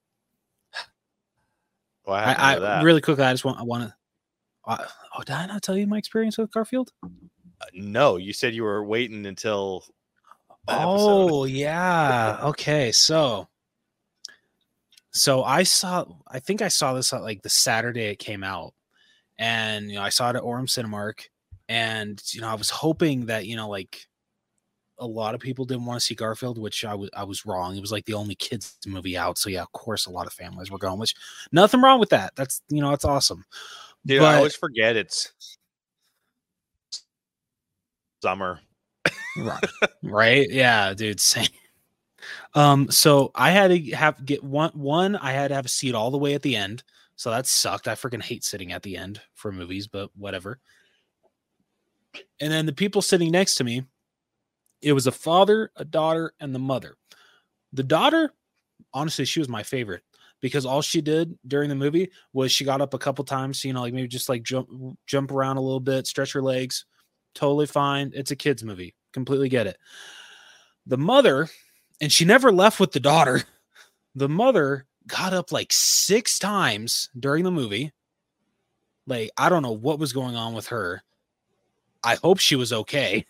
Well, I, I really quickly, I just want I want to. Uh, oh, did I not tell you my experience with Garfield? Uh, no, you said you were waiting until. Oh yeah. Okay. So, so I saw. I think I saw this at like the Saturday it came out, and you know I saw it at Orem Cinemark, and you know I was hoping that you know like a lot of people didn't want to see Garfield, which I was I was wrong. It was like the only kids movie out, so yeah, of course, a lot of families were going. Which nothing wrong with that. That's you know that's awesome. Dude, but, I always forget it's summer. right, right, yeah, dude, same. Um, so I had to have get one. One, I had to have a seat all the way at the end, so that sucked. I freaking hate sitting at the end for movies, but whatever. And then the people sitting next to me, it was a father, a daughter, and the mother. The daughter, honestly, she was my favorite because all she did during the movie was she got up a couple times, you know, like maybe just like jump jump around a little bit, stretch her legs. Totally fine. It's a kid's movie. Completely get it. The mother, and she never left with the daughter. The mother got up like six times during the movie. Like, I don't know what was going on with her. I hope she was okay.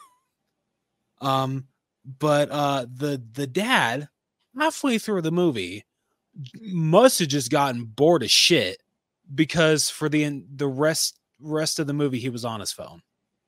Um, but uh, the the dad, halfway through the movie, must have just gotten bored of shit because for the the rest rest of the movie he was on his phone.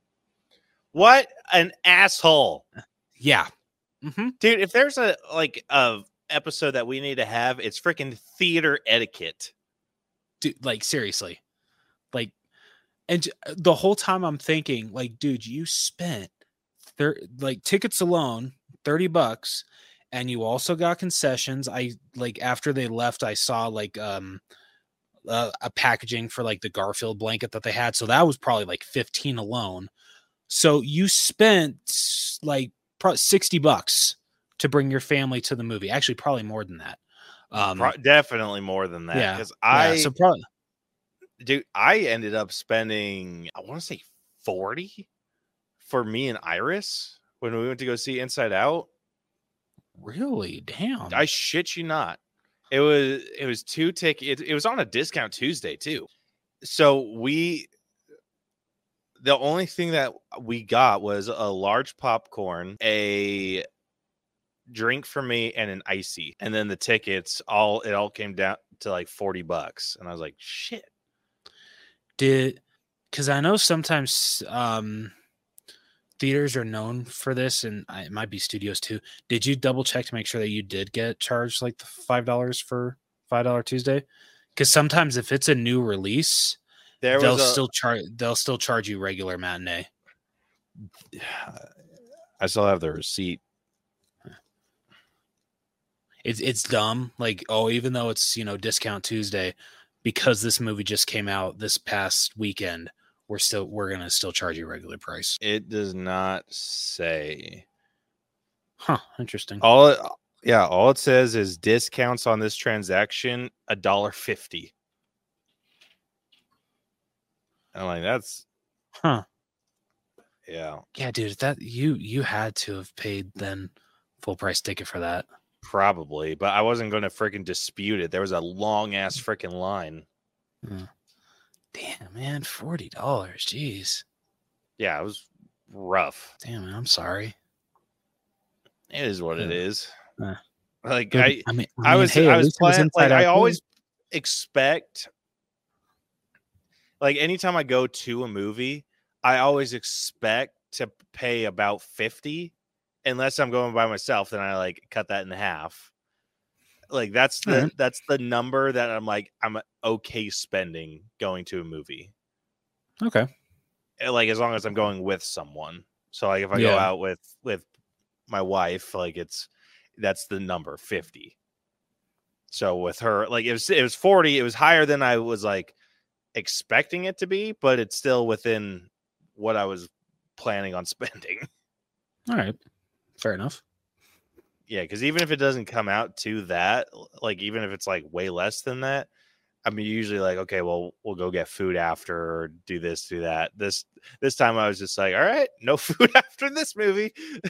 What an asshole! Yeah, mm-hmm. Dude. If there's a like a episode that we need to have, it's freaking theater etiquette. Dude, like seriously, like, and the whole time I'm thinking, like, dude, you spent thir- like tickets alone thirty bucks, and you also got concessions. I like after they left, I saw like um uh, a packaging for like the Garfield blanket that they had, so that was probably like fifteen alone. So you spent like probably sixty bucks to bring your family to the movie. Actually, probably more than that. Um, Pro- definitely more than that. Yeah, because I yeah, so probably, dude, I ended up spending I want to say forty for me and Iris when we went to go see Inside Out. Really, damn! I shit you not. It was it was two tickets. It, it was on a discount Tuesday too. So we. The only thing that we got was a large popcorn, a drink for me, and an icy. And then the tickets, all it all came down to like forty bucks. And I was like, shit. Did because I know sometimes um, theaters are known for this, and it might be studios too. Did you double check to make sure that you did get charged like the five dollars for five dollar Tuesday? Because sometimes if it's a new release, There they'll a, still charge. They'll still charge you regular matinee. I still have the receipt. It's it's dumb. Like, oh, even though it's you know discount Tuesday, because this movie just came out this past weekend, we're still we're gonna still charge you regular price. It does not say. Huh? Interesting. All it, yeah, all it says is discounts on this transaction a dollar fifty. I'm like, that's Huh? Yeah, Yeah, dude. That you you had to have paid then full price ticket for that. probably, but I wasn't going to freaking dispute it. There was a long ass freaking line. Hmm. Damn, man, forty dollars. Jeez. Yeah, it was rough. Damn, man, I'm sorry. It is what it Yeah. is. Uh, Like But, I, I mean, I was, hey, I at was least it was planning. Like Inside I Out always two. expect, like anytime I go to a movie, I always expect to pay about fifty, unless I'm going by myself. Then I like cut that in half. Like that's the Alright. that's the number that I'm like I'm okay spending going to a movie. Okay. Uh, Like as long as I'm going with someone. So like if I go Yeah. out with with my wife, like it's that's the number fifty. So with her, like it was it was forty. It was higher than I was like expecting it to be, but it's still within what I was planning on spending. All right. Fair enough. Yeah, because even if it doesn't come out to that, like even if it's like way less than that, I mean usually like, okay, well, we'll go get food after or do this, do that. This this time I was just like, all right, no food after this movie.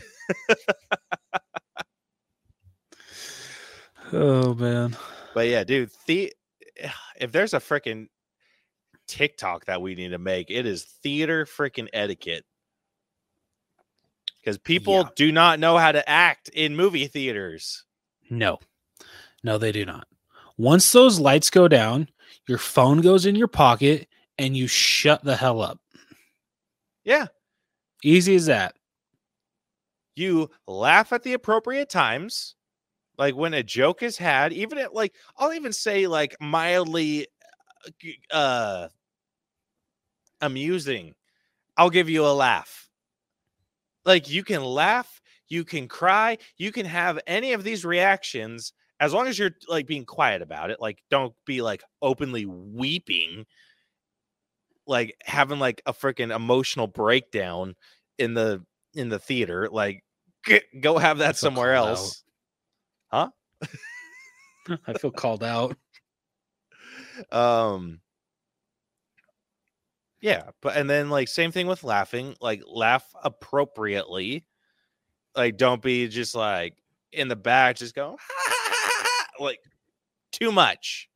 Oh man. But yeah, dude, the if there's a freaking TikTok that we need to make, it is theater freaking etiquette. Because people Yeah. do not know how to act in movie theaters. No. No, they do not. Once those lights go down, your phone goes in your pocket and you shut the hell up. Yeah. Easy as that. You laugh at the appropriate times. Like when a joke is had, even at like, I'll even say like mildly uh amusing. I'll give you a laugh. Like you can laugh, you can cry, you can have any of these reactions as long as you're like being quiet about it. Like don't be like openly weeping, like having like a freaking emotional breakdown in the in the theater. Like g- go have that feel somewhere called else. Huh? I feel called out. Um yeah, but and then like same thing with laughing, like laugh appropriately. Like don't be just like in the back just go like too much.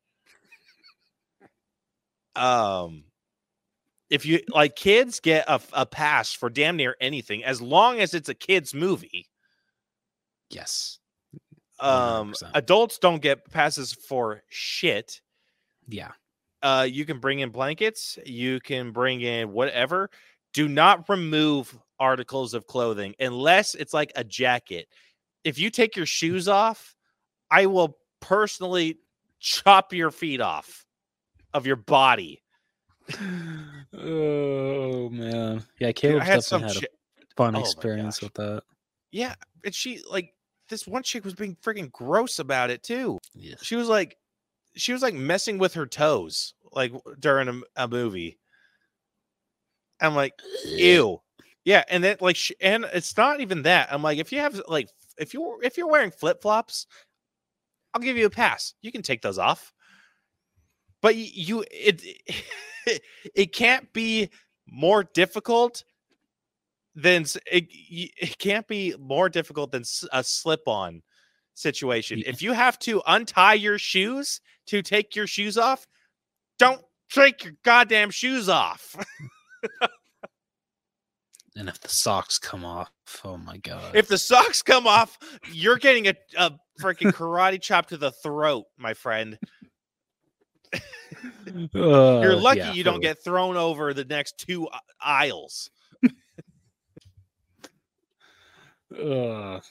Um if you like kids get a, a pass for damn near anything as long as it's a kids movie. Yes. Um one hundred percent. Adults don't get passes for shit. Yeah. Uh, you can bring in blankets. You can bring in whatever. Do not remove articles of clothing unless it's like a jacket. If you take your shoes off, I will personally chop your feet off of your body. Oh man. Yeah, Dude, Caleb I had some definitely had chi- a fun Oh my experience gosh. with that. yeah, and she like this one chick was being freaking gross about it too. Yeah. She was like, she was like messing with her toes like during a, a movie. I'm like, ew. Yeah, and then like, sh- and it's not even that. I'm like, if you have like, if you if you're wearing flip flops, I'll give you a pass. You can take those off. But y- you, it, it can't be more difficult than s- it. y- It can't be more difficult than s- a slip on situation. Yeah. If you have to untie your shoes to take your shoes off, don't take your goddamn shoes off. And if the socks come off, oh my god. If the socks come off, you're getting a, a freaking karate chop to the throat, my friend. You're Uh, lucky yeah, you for don't real. get thrown over the next two a- aisles. Uh,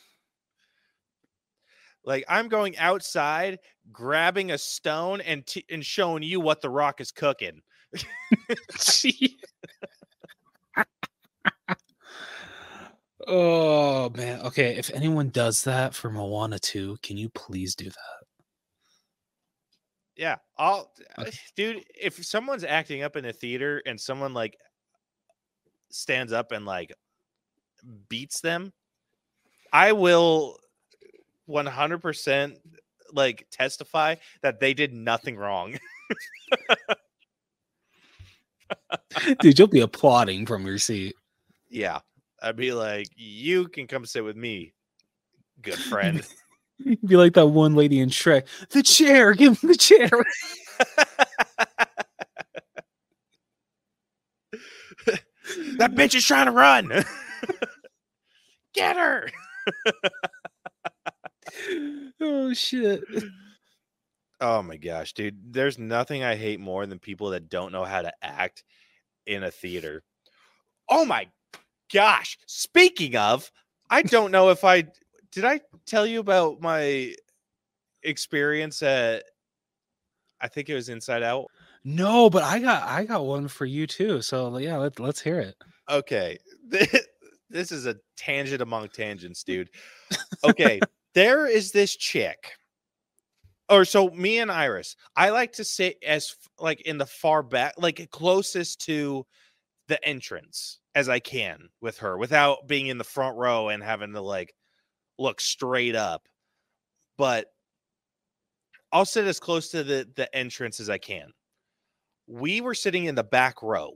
Like I'm going outside, grabbing a stone and t- and showing you what the Rock is cooking. oh man. Okay, if anyone does that for Moana two, can you please do that? Yeah, I'll, dude. If someone's acting up in a theater and someone like stands up and like beats them, I will one hundred percent like testify that they did nothing wrong. Dude, you'll be applauding from your seat. Yeah, I'd be like, you can come sit with me, good friend. You'd be like that one lady in Shrek. The chair, give him the chair. That bitch is trying to run. Get her. Oh shit. Oh my gosh, dude. There's nothing I hate more than people that don't know how to act in a theater. Oh my gosh. Speaking of, I don't know if I did I tell you about my experience at I think it was Inside Out. No, but I got I got one for you too. So yeah, let, let's hear it. Okay. This is a tangent among tangents, dude. Okay. There is this chick. Or so me and Iris, I like to sit as like in the far back, like closest to the entrance as I can with her without being in the front row and having to like look straight up. But I'll sit as close to the, the entrance as I can. We were sitting in the back row.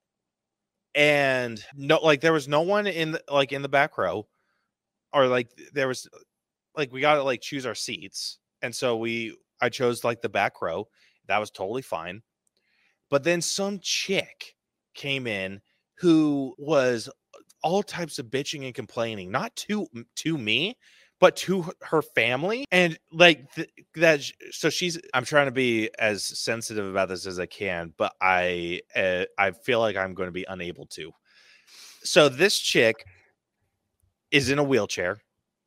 And no, like there was no one in the, like in the back row, or like there was like we got to like choose our seats. And so we, I chose like the back row. That was totally fine. But then some chick came in who was all types of bitching and complaining, not to, to me, but to her family. And like th- that. So she's, I'm trying to be as sensitive about this as I can, but I, uh, I feel like I'm going to be unable to. So this chick is in a wheelchair.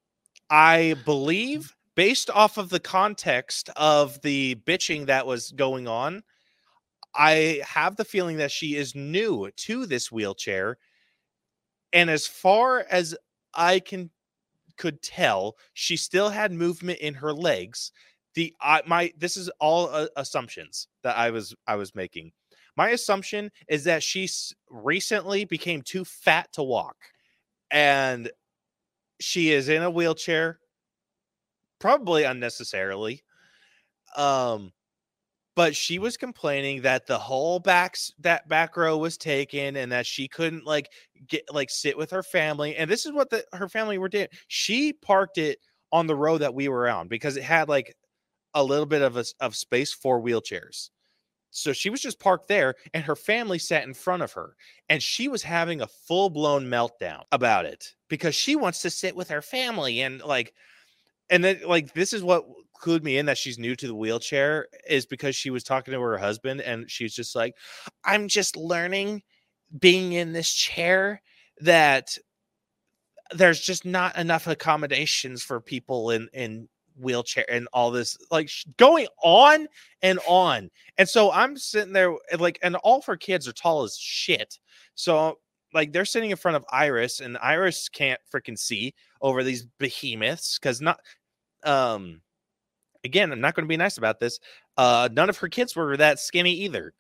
I believe, based off of the context of the bitching that was going on, I have the feeling that she is new to this wheelchair. And as far as I can could tell, she still had movement in her legs. The I my this is all uh, assumptions that I was I was making. My assumption is that she s- recently became too fat to walk, and she is in a wheelchair. Probably unnecessarily. Um, but she was complaining that the whole back that back row was taken and that she couldn't like get like sit with her family. And this is what the her family were doing. She parked it on the row that we were on because it had like a little bit of a, of space for wheelchairs. So she was just parked there and her family sat in front of her, and she was having a full-blown meltdown about it because she wants to sit with her family. And like, and then like, this is what clued me in that she's new to the wheelchair is because she was talking to her husband and she's just like, I'm just learning being in this chair that there's just not enough accommodations for people in, in wheelchair and all this, like going on and on. And so I'm sitting there like, and all of her kids are tall as shit. So like they're sitting in front of Iris, and Iris can't freaking see over these behemoths because not, um, again, I'm not going to be nice about this. Uh, none of her kids were that skinny either.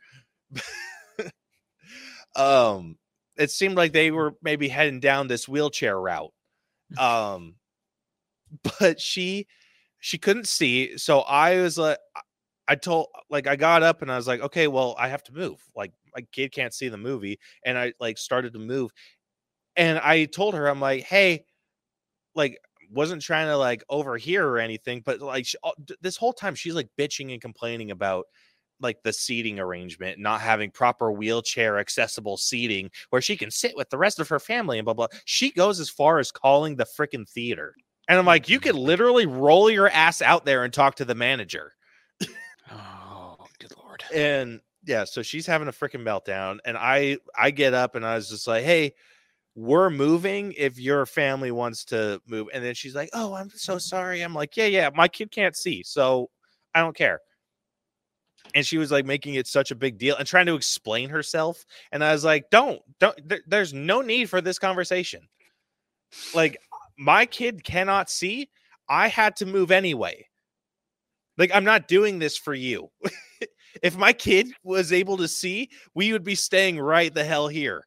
um, it seemed like they were maybe heading down this wheelchair route. Um, but she, she couldn't see. So I was like, I told, like, I got up and I was like, okay, well, I have to move. Like, my kid can't see the movie. And I like started to move. And I told her, I'm like, hey, like, wasn't trying to like overhear or anything, but like she, this whole time she's like bitching and complaining about like the seating arrangement, not having proper wheelchair accessible seating where she can sit with the rest of her family and blah, blah. She goes as far as calling the freaking theater. And I'm like, you could literally roll your ass out there and talk to the manager. Oh, good Lord. And yeah, so she's having a freaking meltdown. And I, I get up and I was just like, hey, we're moving if your family wants to move. And then she's like, oh, I'm so sorry. I'm like, yeah, yeah, my kid can't see, so I don't care. And she was like making it such a big deal and trying to explain herself. And I was like, don't, don't, th- there's no need for this conversation. Like, my kid cannot see. I had to move anyway. Like, I'm not doing this for you. If my kid was able to see, we would be staying right the hell here.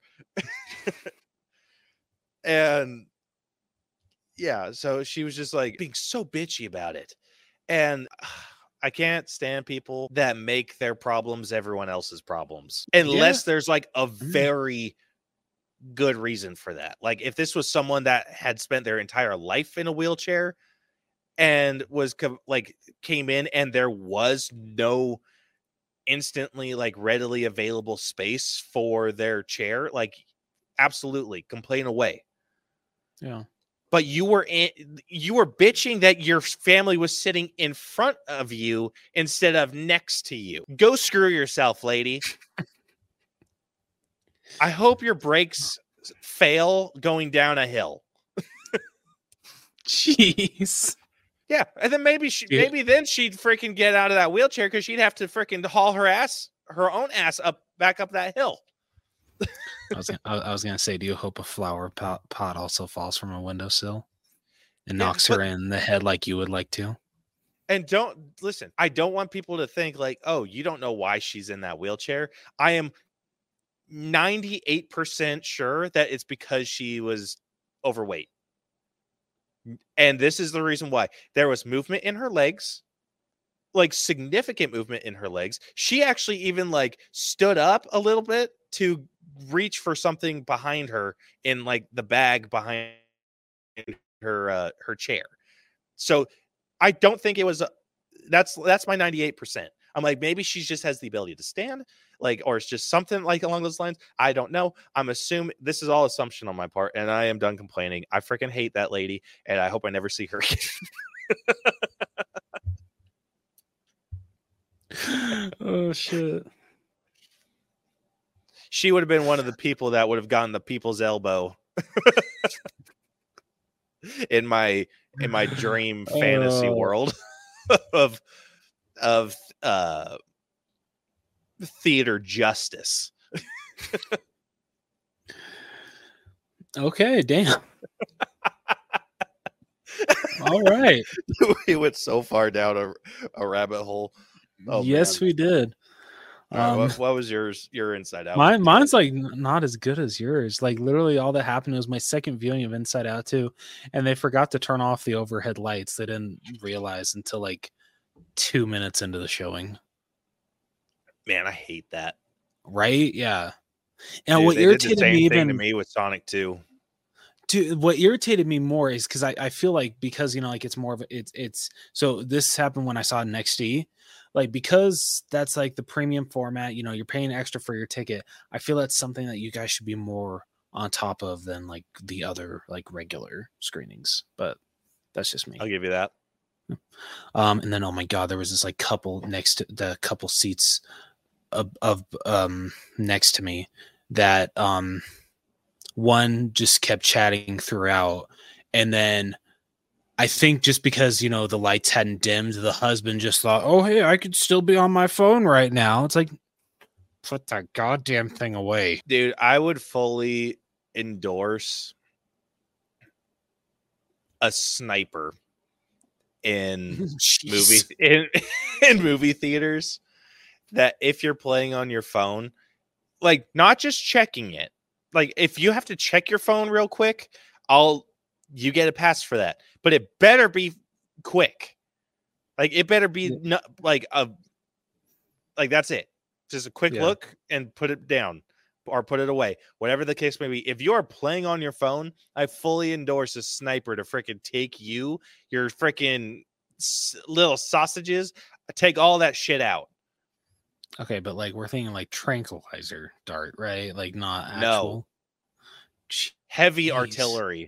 And yeah, so she was just like being so bitchy about it. And uh, I can't stand people that make their problems everyone else's problems unless yeah. there's like a very good reason for that. Like if this was someone that had spent their entire life in a wheelchair and was co- like came in and there was no instantly like readily available space for their chair, like absolutely complain away. Yeah. But you were in, you were bitching that your family was sitting in front of you instead of next to you. Go screw yourself, lady. I hope your brakes fail going down a hill. Jeez. Yeah, and then maybe she, yeah. maybe then she'd freaking get out of that wheelchair because she'd have to freaking haul her ass, her own ass up back up that hill. I was I was gonna say, do you hope a flower pot, pot also falls from a windowsill and yeah, knocks but, her in the head like you would like to? And don't listen. I don't want people to think like, oh, you don't know why she's in that wheelchair. I am ninety-eight percent sure that it's because she was overweight. And this is the reason why. There was movement in her legs, like significant movement in her legs. She actually even like stood up a little bit to reach for something behind her in like the bag behind her uh, her chair. So I don't think it was a, that's that's my ninety-eight percent. I'm like, maybe she just has the ability to stand, like, or it's just something like along those lines. I don't know. I'm assuming this is all assumption on my part, and I am done complaining. I freaking hate that lady, and I hope I never see her again. Oh shit. She would have been one of the people that would have gotten the people's elbow in my in my dream fantasy oh. world of of uh theater justice. Okay, damn. All right. We went so far down a, a rabbit hole. Oh, yes, man. We did. Right, um, what, what was yours? Your Inside Out? Mine, mine's like not as good as yours. Like literally, all that happened was my second viewing of Inside Out too, and they forgot to turn off the overhead lights. They didn't realize until like two minutes into the showing. Man, I hate that. Right? Yeah. And Dude, what irritated me even to me with Sonic two. Dude, what irritated me more is because I, I feel like because you know like it's more of a, it's it's so this happened when I saw N X T. Like, because that's like the premium format, you know, you're paying extra for your ticket. I feel that's something that you guys should be more on top of than like the other like regular screenings. But that's just me. I'll give you that. Um, and then, oh my God, there was this like couple next to the couple seats of, of um next to me that um one just kept chatting throughout, and then I think just because, you know, the lights hadn't dimmed, the husband just thought, oh, hey, I could still be on my phone right now. It's like, put that goddamn thing away. Dude, I would fully endorse a sniper in movie in, in movie theaters that if you're playing on your phone, like not just checking it. Like if you have to check your phone real quick, I'll you get a pass for that, but it better be quick. Like it better be yeah. not, like a like that's it. Just a quick yeah. look and put it down or put it away. Whatever the case may be. If you are playing on your phone, I fully endorse a sniper to freaking take you, your freaking s- little sausages, take all that shit out. Okay, but like we're thinking like tranquilizer dart, right? Like not actual. No. Heavy artillery.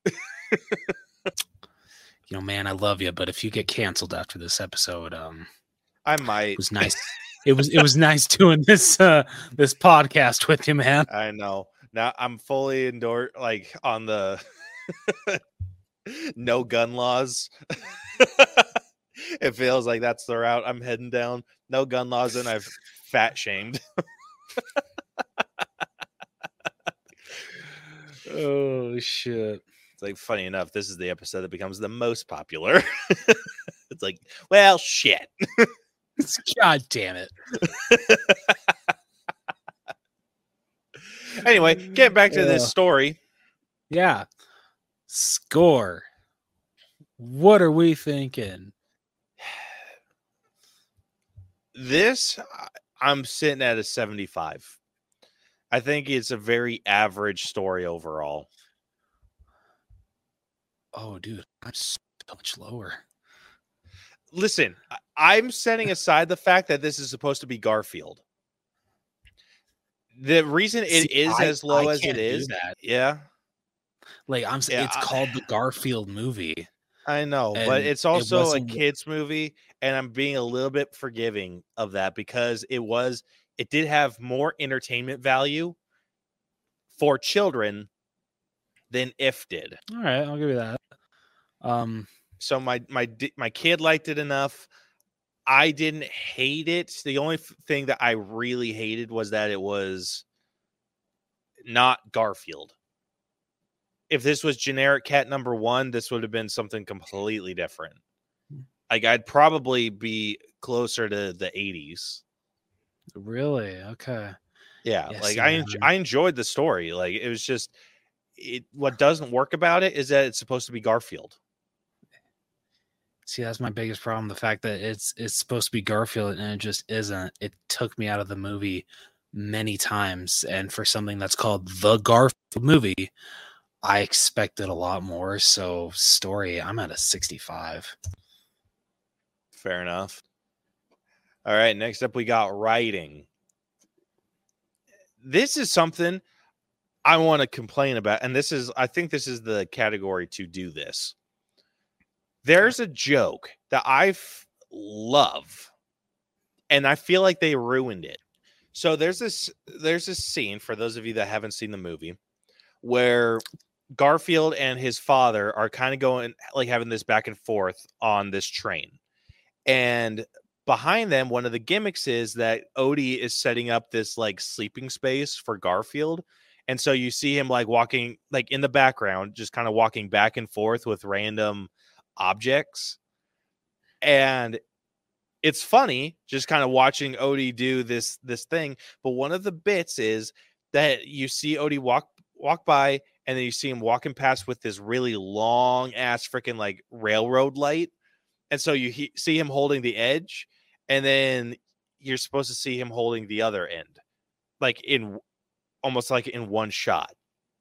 You know, man, I love you, but if you get canceled after this episode, um, I might. It was nice. it was it was nice doing this uh this podcast with you, man. I know. Now I'm fully endorsed, like on the no gun laws. It feels like that's the route I'm heading down. No gun laws, and I've fat shamed. Oh shit. Like, funny enough, this is the episode that becomes the most popular. It's like, well, shit. God damn it. Anyway, getting back to this Uh, story. Yeah. Score. What are we thinking? This, I'm sitting at a seventy-five. I think it's a very average story overall. Oh, dude, I'm so much lower. Listen, I- I'm setting aside the fact that this is supposed to be Garfield. The reason it See, is I- as low I as it can't do is, that. yeah, Like I'm, s- Yeah, it's I- called the Garfield movie. I know, but And it's it also a wasn't- kids movie, and I'm being a little bit forgiving of that because it was, it did have more entertainment value for children than If did. All right, I'll give you that. Um, So my my di- my kid liked it enough. I didn't hate it. The only f- thing that I really hated was that it was not Garfield. If this was generic cat number one, this would have been something completely different. Like I'd probably be closer to the eighties. really? Okay. Yeah, Yeah, like see, I man, enj- I'm- I enjoyed the story. Like it was just it. What doesn't work about it is that it's supposed to be Garfield. See, that's my biggest problem. The fact that it's it's supposed to be Garfield and it just isn't. It took me out of the movie many times. And for something that's called the Garfield movie, I expected a lot more. So story, I'm at a sixty-five. Fair enough. All right, next up we got writing. This is something I want to complain about, and this is I think this is the category to do this. There's a joke that I f- love, and I feel like they ruined it. So there's this there's this scene for those of you that haven't seen the movie where Garfield and his father are kind of going like having this back and forth on this train. And behind them, one of the gimmicks is that Odie is setting up this like sleeping space for Garfield. And so you see him like walking like in the background, just kind of walking back and forth with random objects. And it's funny just kind of watching Odie do this this thing. But one of the bits is that you see Odie walk walk by, and then you see him walking past with this really long ass freaking like railroad light. And so you he- see him holding the edge, and then you're supposed to see him holding the other end, like in almost like in one shot.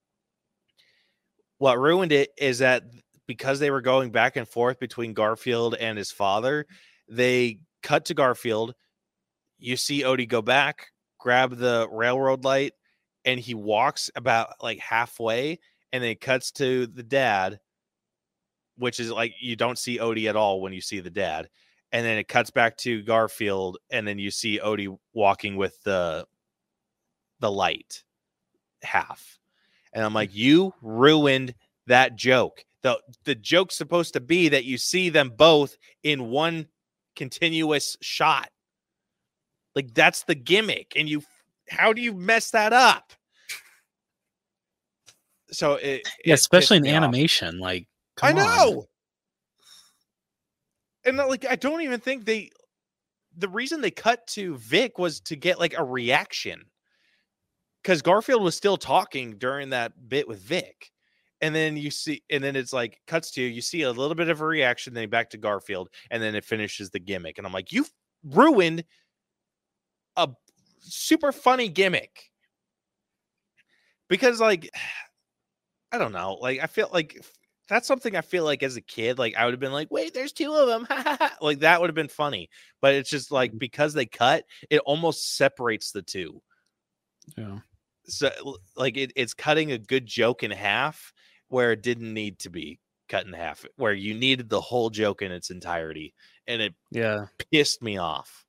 What ruined it is that because they were going back and forth between Garfield and his father, they cut to Garfield. You see Odie go back, grab the railroad light, and he walks about like halfway, and then it cuts to the dad, which is like you don't see Odie at all when you see the dad. And then it cuts back to Garfield, and then you see Odie walking with the the light half. And I'm like, you ruined that joke. The the joke's supposed to be that you see them both in one continuous shot. Like that's the gimmick. And you how do you mess that up? So it, Yeah, it especially in pissed me off. animation. Like, I come on. know. And like I don't even think they the reason they cut to Vic was to get like a reaction. Because Garfield was still talking during that bit with Vic. And then you see, and then it's like cuts to you see a little bit of a reaction, then back to Garfield, and then it finishes the gimmick. And I'm like, you ruined a super funny gimmick. Because like I don't know, like I feel like that's something I feel like as a kid, like I would have been like, wait, there's two of them. Like that would have been funny. But it's just like because they cut, it almost separates the two. Yeah. So like it, it's cutting a good joke in half where it didn't need to be cut in half, where you needed the whole joke in its entirety. And it Yeah. pissed me off.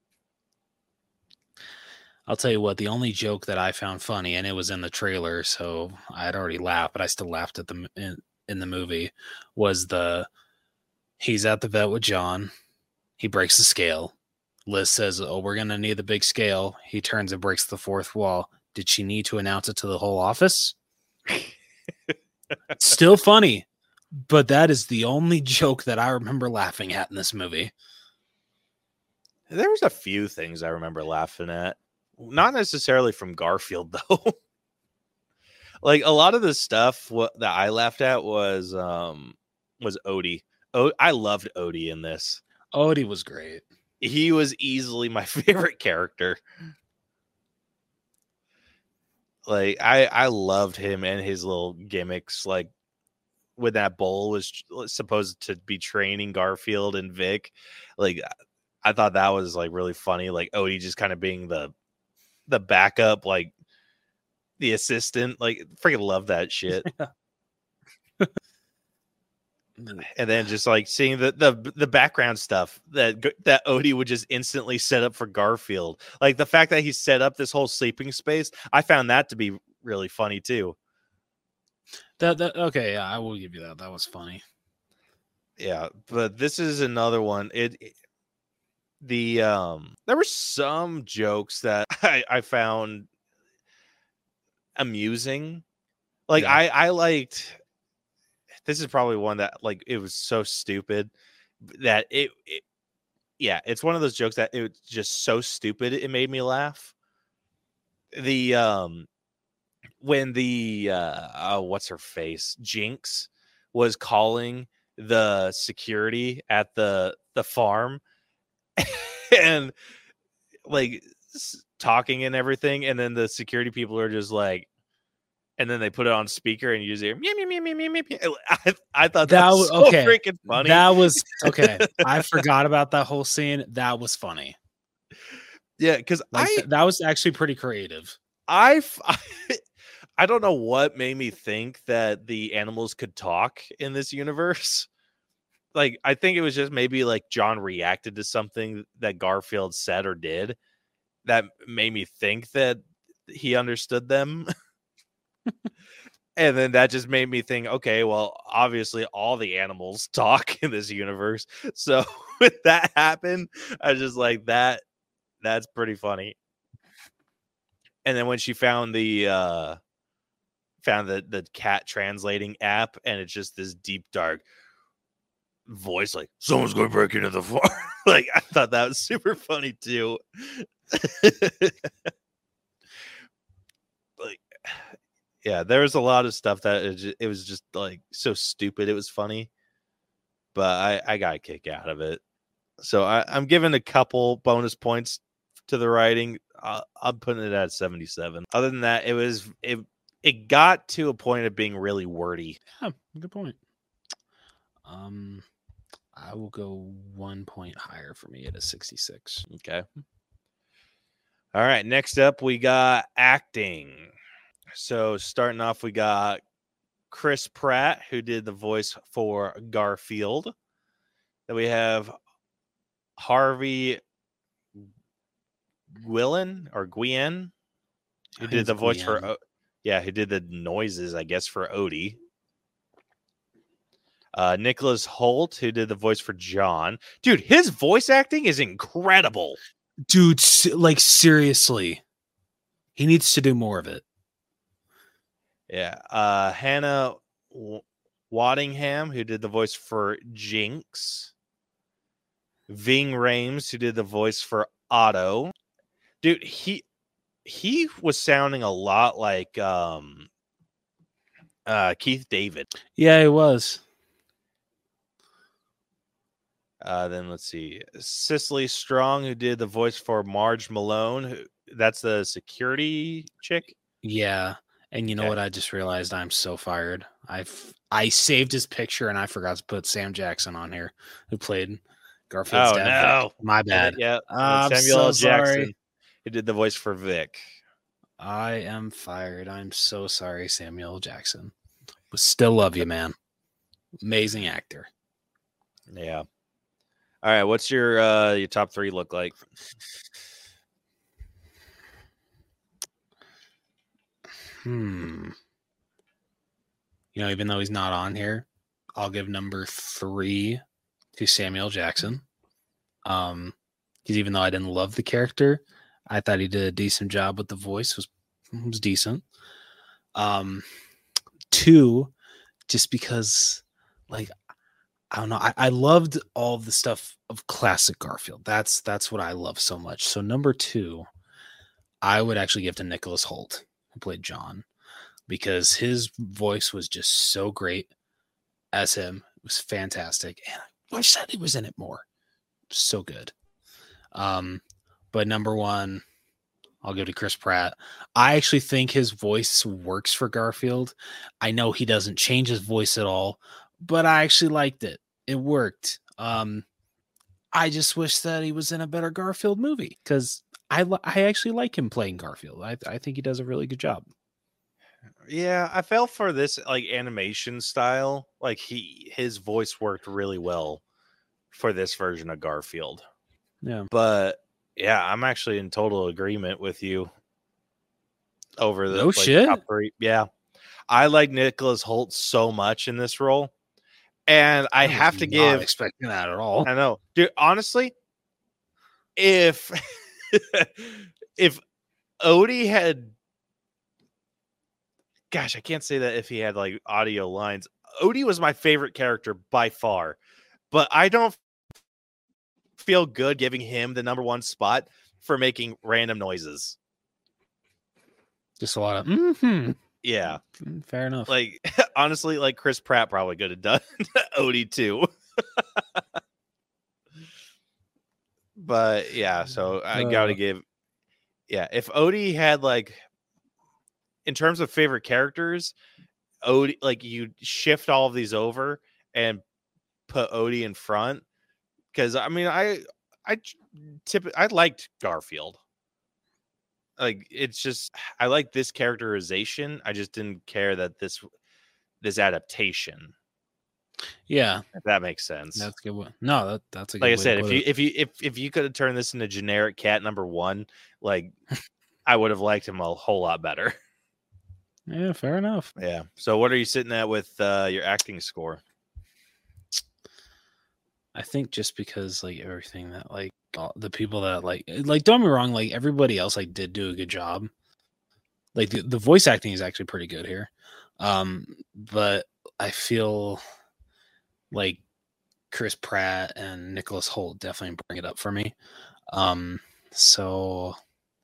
I'll tell you what, the only joke that I found funny, and it was in the trailer, so I had already laughed, but I still laughed at the m- in, in the movie, was the he's at the vet with John. He breaks the scale. Liz says, oh, we're going to need the big scale. He turns and breaks the fourth wall. Did she need to announce it to the whole office? Still funny. but that is the only joke that I remember laughing at in this movie. There was a few things I remember laughing at. Not necessarily from Garfield, though. Like, a lot of the stuff what, that I laughed at was um, was Odie. Oh, I loved Odie in this. Odie was great. He was easily my favorite character. Like, I, I loved him and his little gimmicks. Like, when that bull was supposed to be training Garfield and Vic, like, I thought that was, like, really funny. Like, Odie just kind of being the the backup, like, the assistant. Like, freaking love that shit. And then just like seeing the, the the background stuff that that Odie would just instantly set up for Garfield. Like, the fact that he set up this whole sleeping space, I found that to be really funny too. That that okay, yeah, I will give you that. That was funny. Yeah, but this is another one. It, it the um there were some jokes that I, I found amusing. Like, Yeah. I I liked. This is probably one that, like, it was so stupid that it, it yeah, it's one of those jokes that it was just so stupid it made me laugh. The um when the uh oh, what's her face? Jinx was calling the security at the the farm and like talking and everything, and then the security people are just like, and then they put it on speaker and you just hear meow, meow, meow, meow, meow, meow. I, I thought that, that was so okay. freaking funny. That was okay. I forgot about that whole scene. That was funny. Yeah, because like, I that was actually pretty creative. I I don't know what made me think that the animals could talk in this universe. Like, I think it was just maybe like John reacted to something that Garfield said or did that made me think that he understood them. And then that just made me think, okay, well, obviously all the animals talk in this universe. So when that happened, I was just like, that that's pretty funny. And then when she found the uh found the the cat translating app, and it's just this deep dark voice, like, someone's going to break into the farm. Like, I thought that was super funny too. Like, yeah, there was a lot of stuff that it, just, it was just like so stupid. It was funny, but I, I got a kick out of it. So I, I'm giving a couple bonus points to the writing. Uh, I'm putting it at seventy-seven. Other than that, it was it it got to a point of being really wordy. Yeah, good point. Um, I will go one point higher for me at a sixty-six. Okay. All right. Next up, we got acting. So starting off, we got Chris Pratt, who did the voice for Garfield. Then we have Harvey Guillen or Guillen, who did the voice Guillen. for, yeah, who did the noises, I guess, for Odie. Uh, Nicholas Hoult, who did the voice for John. Dude, his voice acting is incredible. Dude, like, seriously, he needs to do more of it. Yeah. Uh, Hannah w- Waddingham, who did the voice for Jinx. Ving Rhames, who did the voice for Otto. Dude, he he was sounding a lot like um, uh, Keith David. Yeah, he was. Uh, then let's see. Cicely Strong, who did the voice for Marge Malone. Who, that's the security chick. Yeah. And you know okay. what? I just realized I'm so fired. I've I saved his picture and I forgot to put Sam Jackson on here, who played Garfield's oh, dad. No. My bad. Yeah. Uh, Samuel so L. Jackson, sorry. who did the voice for Vic. I am fired. I'm so sorry, Samuel L. Jackson. But still love you, man. Amazing actor. Yeah. All right. What's your uh, your top three look like? Hmm. You know, even though he's not on here, I'll give number three to Samuel Jackson. Um, because even though I didn't love the character, I thought he did a decent job with the voice. was was decent. Um, two, just because, like I don't know. I, I loved all the stuff of classic Garfield. That's that's what I love so much. So number two, I would actually give to Nicholas Hoult, who played John, because his voice was just so great as him. It was fantastic. And I wish that he was in it more. So good. Um, but number one, I'll go to Chris Pratt. I actually think his voice works for Garfield. I know he doesn't change his voice at all, but I actually liked it. It worked. Um, I just wish that he was in a better Garfield movie because I I actually like him playing Garfield. I I think he does a really good job. Yeah, I felt for this like animation style, like he his voice worked really well for this version of Garfield. Yeah, but yeah, I'm actually in total agreement with you over the no like, shit. top three. Yeah, I like Nicholas Hoult so much in this role. And I, I have to give expecting that at all. I know, dude. Honestly, if if Odie had, gosh, I can't say that if he had like audio lines. Odie was my favorite character by far, but I don't feel good giving him the number one spot for making random noises. Just a lot of mm-hmm. Yeah, fair enough. Like honestly, like Chris Pratt probably could have done Odie too. But yeah, so I uh, gotta give. Yeah, if Odie had like, in terms of favorite characters, Odie like you shift all of these over and put Odie in front. Because I mean, I I tip I liked Garfield. Like it's just I like this characterization. I just didn't care that this this adaptation. Yeah, if that makes sense. That's a good one. No, that that's a good like I way said. to If put you it. if you if if you could have turned this into generic cat number one, like I would have liked him a whole lot better. Yeah, fair enough. Yeah. So what are you sitting at with uh, your acting score? I think just because like everything that like all the people that like like don't get me wrong, like everybody else like did do a good job. Like the, the voice acting is actually pretty good here. Um, but I feel like Chris Pratt and Nicholas Hoult definitely bring it up for me. Um, so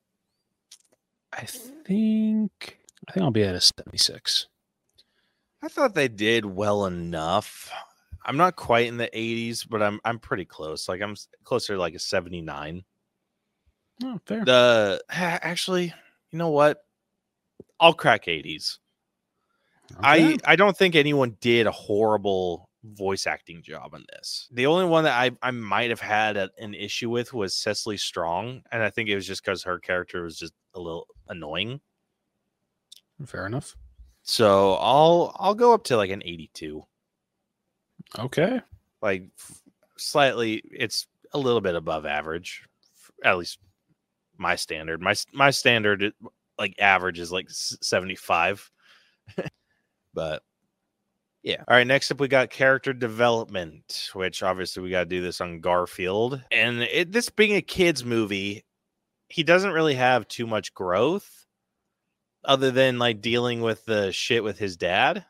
I think I think I'll be at a seventy-six. I thought they did well enough. I'm not quite in the eighties, but I'm I'm pretty close. Like I'm closer to like a seventy-nine. Oh, fair. The actually, you know what? I'll crack eighties. Okay. I I don't think anyone did a horrible voice acting job on this. The only one that I I might have had a, an issue with was Cecily Strong, and I think it was just because her character was just a little annoying. Fair enough. So I'll I'll go up to like an eighty-two. Okay. Like slightly, it's a little bit above average, at least my standard. My my standard, like average, is like seventy-five. But yeah. All right. Next up, we got character development, which obviously we got to do this on Garfield. And it, this being a kids movie, he doesn't really have too much growth, other than like dealing with the shit with his dad.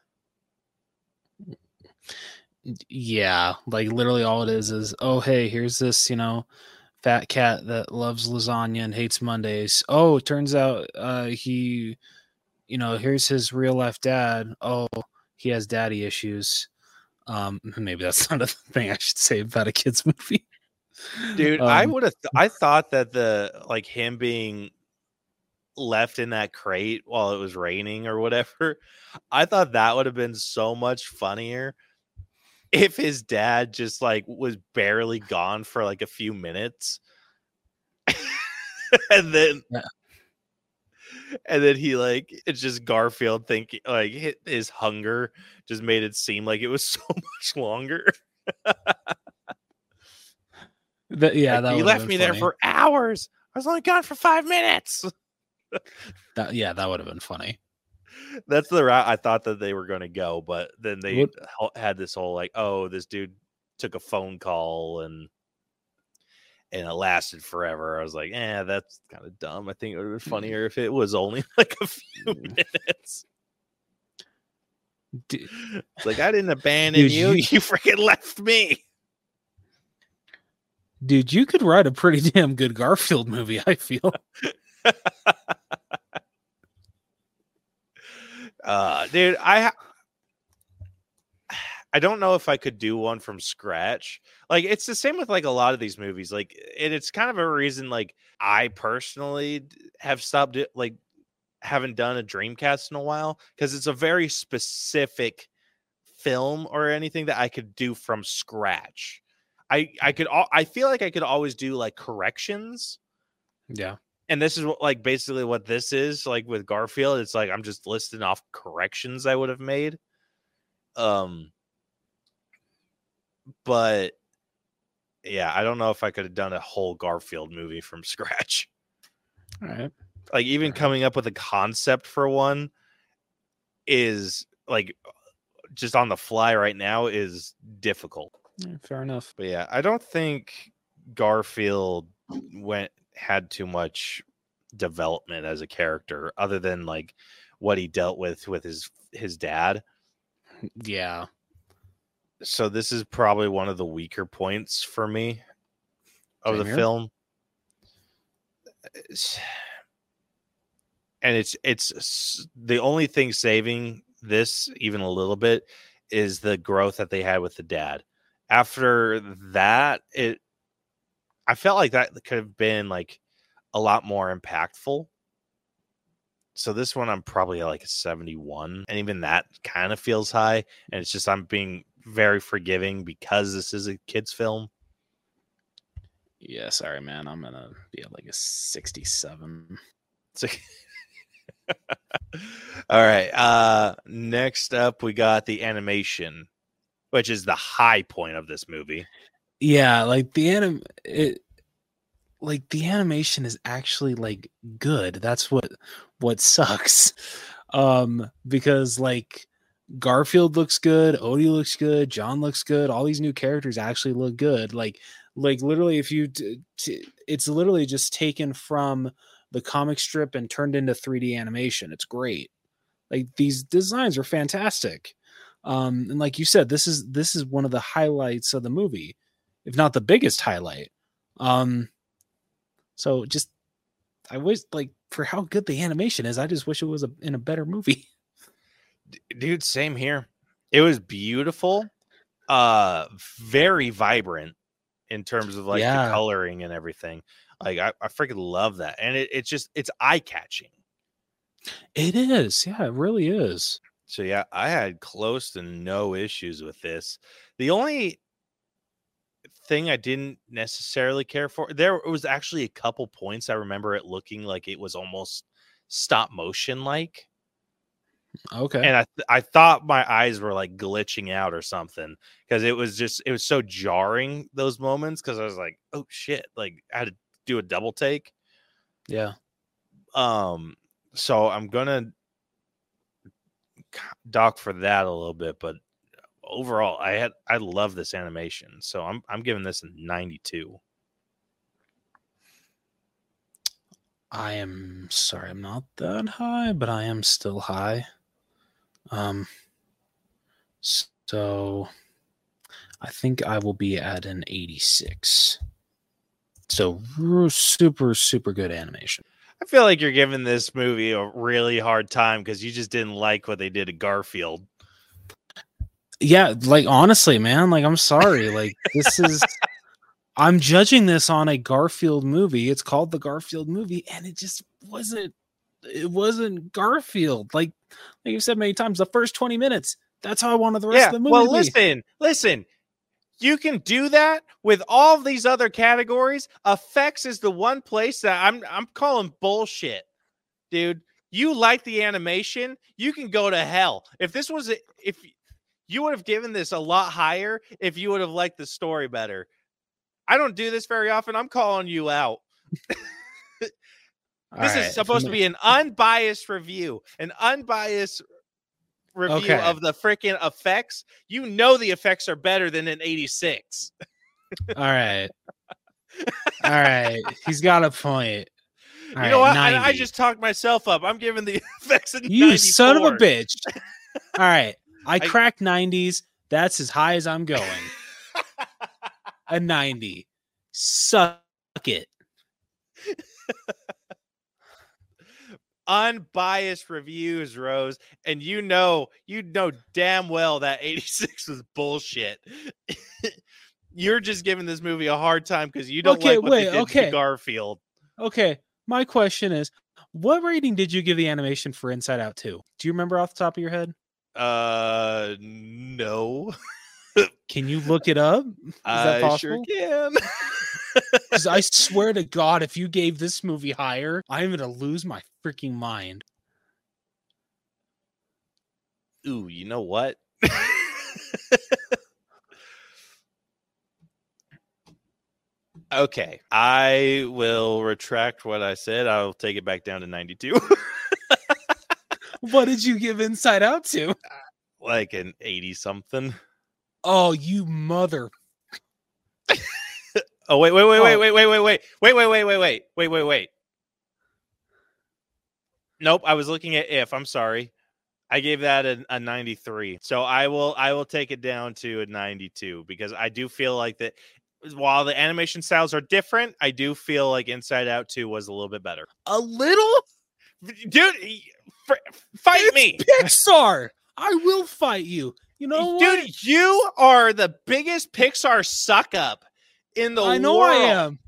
Yeah, like literally all it is is, oh, hey, here's this, you know, fat cat that loves lasagna and hates Mondays. Oh, it turns out uh, he, you know, here's his real life dad. Oh, he has daddy issues. Um, maybe that's not a thing I should say about a kid's movie. Dude, um, I would have, th- I thought that the, like him being left in that crate while it was raining or whatever, I thought that would have been so much funnier if his dad just like was barely gone for like a few minutes and then yeah. and then he like it's just Garfield thinking like his hunger just made it seem like it was so much longer. That, yeah, like, that he left me funny. there for hours. I was only gone for five minutes. That, yeah, that would have been funny. That's the route I thought that they were going to go, but then they what? had this whole like, oh, this dude took a phone call and and it lasted forever. I was like, eh, that's kind of dumb. I think it would have been funnier if it was only like a few minutes. D- It's like, I didn't abandon Dude, you. you- You freaking left me. Dude, you could write a pretty damn good Garfield movie, I feel. uh, dude, I ha- I don't know if I could do one from scratch. Like, it's the same with like a lot of these movies. Like, and it's kind of a reason like I personally have stopped it, like haven't done a Dreamcast in a while, because it's a very specific film or anything that I could do from scratch. I I could al- I feel like I could always do like corrections. Yeah. And this is what, like, basically what this is like with Garfield. It's like I'm just listing off corrections I would have made. Um, but yeah, I don't know if I could have done a whole Garfield movie from scratch. All right. Like, even All right. coming up with a concept for one is like just on the fly right now is difficult. Yeah, fair enough. But yeah, I don't think Garfield went had too much development as a character other than like what he dealt with with his his dad. Yeah. So this is probably one of the weaker points for me of Same the here. film. It's- and it's it's s- the only thing saving this even a little bit is the growth that they had with the dad. After that, it I felt like that could have been like a lot more impactful. So this one I'm probably like a seventy-one, and even that kind of feels high, and it's just I'm being very forgiving because this is a kids film. Yeah, sorry, man. I'm gonna be at like a sixty-seven. So all right. Uh next up we got the animation, which is the high point of this movie. Yeah, like the anim it like the animation is actually like good. That's what what sucks. Um because like Garfield looks good, Odie looks good, John looks good, all these new characters actually look good. Like like literally if you t- t- it's literally just taken from the comic strip and turned into three D animation. It's great. Like these designs are fantastic. Um and like you said, this is this is one of the highlights of the movie, if not the biggest highlight. Um so just I wish, like, for how good the animation is, I just wish it was a, in a better movie. Dude, same here. It was beautiful, uh very vibrant in terms of like Yeah. the coloring and everything. Like I, I freaking love that. And it, it's just it's eye-catching. It is. Yeah, it really is. So yeah, I had close to no issues with this. The only thing I didn't necessarily care for, there was actually a couple points I remember it looking like it was almost stop motion like. Okay. And I th- I thought my eyes were like glitching out or something, because it was just it was so jarring those moments, because I was like, oh shit, like I had to do a double take. yeah. Um, so I'm gonna dock for that a little bit, but overall, I had I love this animation, so I'm I'm giving this a ninety-two. I am sorry, I'm not that high, but I am still high. Um, so I think I will be at an eighty-six. So r- super, super good animation. I feel like you're giving this movie a really hard time because you just didn't like what they did to Garfield. Yeah, like honestly, man, like I'm sorry. Like this is I'm judging this on a Garfield movie. It's called the Garfield movie, and it just wasn't it wasn't Garfield. Like like you've said many times, the first twenty minutes, that's how I wanted the rest Yeah, of the movie. well, to be. listen, listen. You can do that with all of these other categories. Effects is the one place that I'm I'm calling bullshit, dude. You like the animation, you can go to hell. If this was a, if you would have given this a lot higher, if you would have liked the story better. I don't do this very often. I'm calling you out. This All is right, supposed to from- be an unbiased review, an unbiased review Okay. of the freaking effects. You know the effects are better than an eighty-six. all right. All right. He's got a point. All you know right, what? I, I ninety. just talked myself up. I'm giving the effects a You son of a ninety-four. bitch. All right. I, I cracked nineties. That's as high as I'm going. A ninety. Suck it. Unbiased reviews, Rose, and you know, you know damn well that eighty-six was bullshit. You're just giving this movie a hard time because you don't okay, like what wait, they did okay. to Garfield. Okay, my question is, what rating did you give the animation for Inside Out two? Do you remember off the top of your head? Uh, no. Can you look it up? Is that I possible? sure can. Because I swear to God, if you gave this movie higher, I'm going to lose my freaking mind. Ooh, you know what? Okay, I will retract what I said. I'll take it back down to ninety-two. What did you give Inside Out to? Like an eighty something. Oh, you mother. Oh, wait, wait, wait, Oh. wait, wait, wait, wait, wait, wait, wait, wait, wait, wait, wait, wait, wait. Nope, I was looking at If. I'm sorry. I gave that a, a ninety-three. So I will I will take it down to a ninety-two because I do feel like that while the animation styles are different, I do feel like Inside Out two was a little bit better. A little? Dude, fr- fight It's me. Pixar. I will fight you. You know Dude, what? you are the biggest Pixar suck up in the world. I know I am.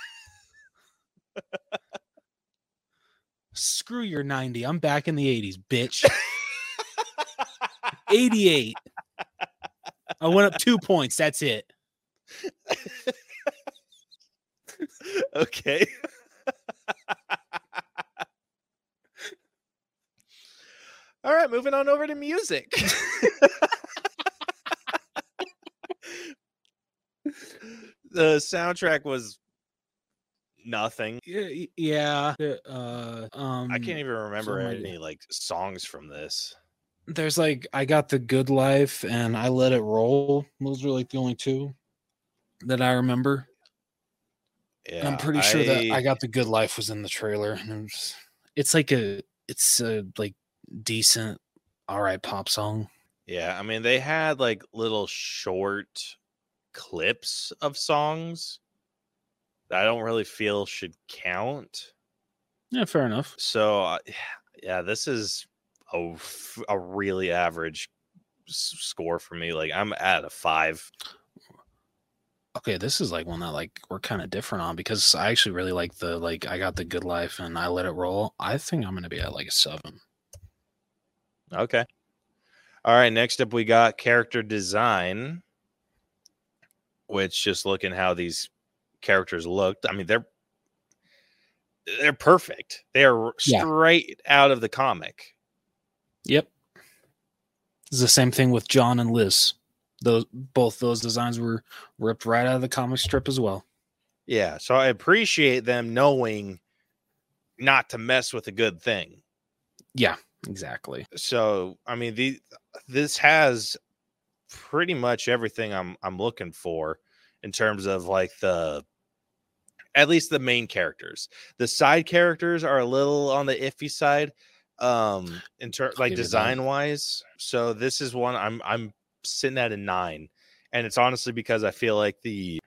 Screw your ninety. I'm back in the eighties, bitch. eighty-eight. I went up two points. That's it. Okay. All right, moving on over to music. The soundtrack was nothing. Yeah, yeah. Uh, um, I can't even remember so my- any like songs from this. There's like I Got the Good Life and I Let It Roll. Those are like the only two that I remember. Yeah, And I'm pretty sure that I Got the Good Life was in the trailer. And it was, it's like a, it's a like decent, all right pop song. Yeah, I mean they had like little short clips of songs that I don't really feel should count. Yeah, fair enough. So uh, yeah, this is a, f- a really average s- score for me. Like I'm at a five. Okay, this is like one that like we're kind of different on because I actually really like the like I Got the Good Life and I Let It Roll. I think I'm gonna be at like a seven. Okay. All right. Next up, we got character design, which just looking how these characters looked. I mean, they're they're perfect. They are Yeah. straight out of the comic. Yep. It's the same thing with John and Liz. Those both those designs were ripped right out of the comic strip as well. Yeah. So I appreciate them knowing not to mess with a good thing. Yeah, exactly. So I mean, the this has pretty much everything I'm I'm looking for in terms of like the at least the main characters. The side characters are a little on the iffy side, um, in terms like give you that. design wise. So this is one I'm I'm sitting at a nine, and it's honestly because I feel like the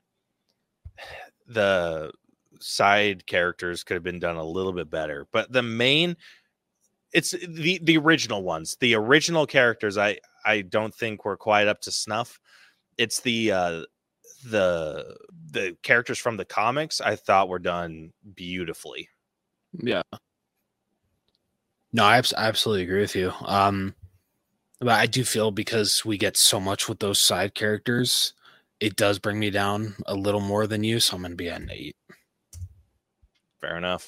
the side characters could have been done a little bit better, but the main. It's the, the original ones. The original characters, I, I don't think were quite up to snuff. It's the uh, the the characters from the comics I thought were done beautifully. Yeah. No, I abs- I absolutely agree with you. Um, but I do feel because we get so much with those side characters, it does bring me down a little more than you. So I'm going to be at an eight. Fair enough.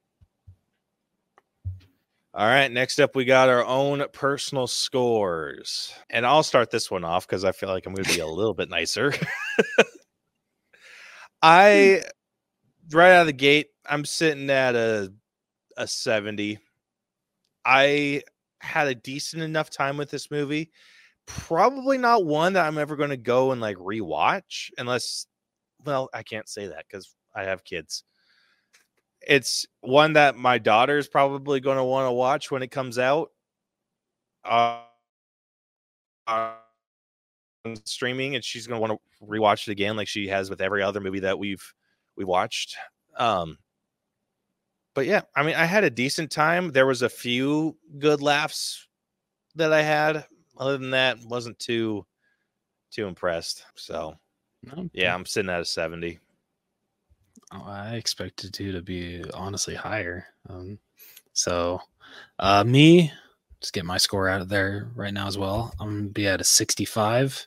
All right, next up we got our own personal scores. And I'll start this one off because I feel like I'm going to be a little bit nicer. I, right out of the gate, I'm sitting at a, a seventy. I had a decent enough time with this movie. Probably not one that I'm ever going to go and like rewatch unless, well, I can't say that because I have kids. It's one that my daughter is probably going to want to watch when it comes out. Uh, on streaming, and she's gonna want to rewatch it again, like she has with every other movie that we've we watched. Um, but yeah, I mean, I had a decent time. There was a few good laughs that I had. Other than that, wasn't too too impressed. So No, yeah, I'm sitting at a seventy. Oh, I expected to to be honestly higher. Um, so, uh, me, just get my score out of there right now as well. I'm gonna be at a sixty-five.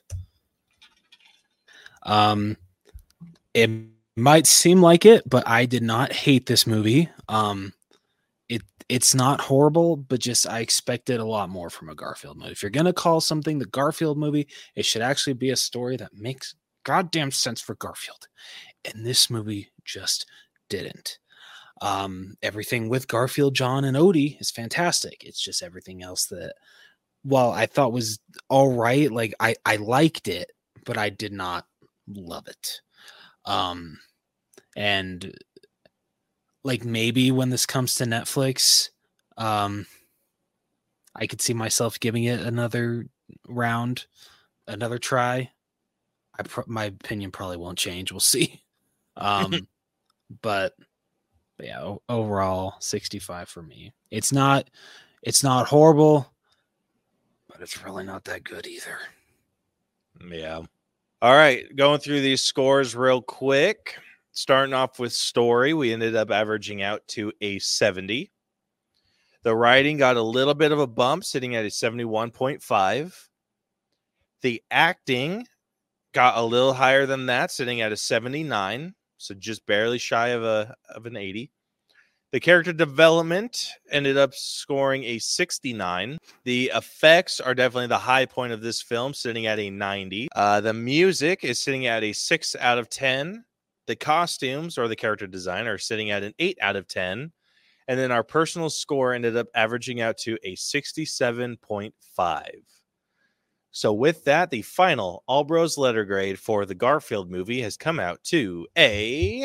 Um, it might seem like it, but I did not hate this movie. Um, it it's not horrible, but just I expected a lot more from a Garfield movie. If you're gonna call something the Garfield movie, it should actually be a story that makes goddamn sense for Garfield. And this movie just didn't. Um, everything with Garfield, John, and Odie is fantastic. It's just everything else that, well, I thought was all right. Like I, I liked it, but I did not love it. Um, and like maybe when this comes to Netflix, um, I could see myself giving it another round, another try. I pro- my opinion probably won't change. We'll see. Um, but, but yeah, o- overall sixty-five for me. It's not, it's not horrible, but it's really not that good either. Yeah. All right, going through these scores real quick. Starting off with story, we ended up averaging out to a seventy. The writing got a little bit of a bump, sitting at a seventy-one point five. The acting got a little higher than that, sitting at a seventy-nine. So just barely shy of a of an eighty. The character development ended up scoring a sixty-nine. The effects are definitely the high point of this film, sitting at a ninety. Uh, the music is sitting at a six out of ten. The costumes or the character design are sitting at an eight out of ten. And then our personal score ended up averaging out to a sixty-seven point five. So with that, the final All Bros letter grade for the Garfield movie has come out to a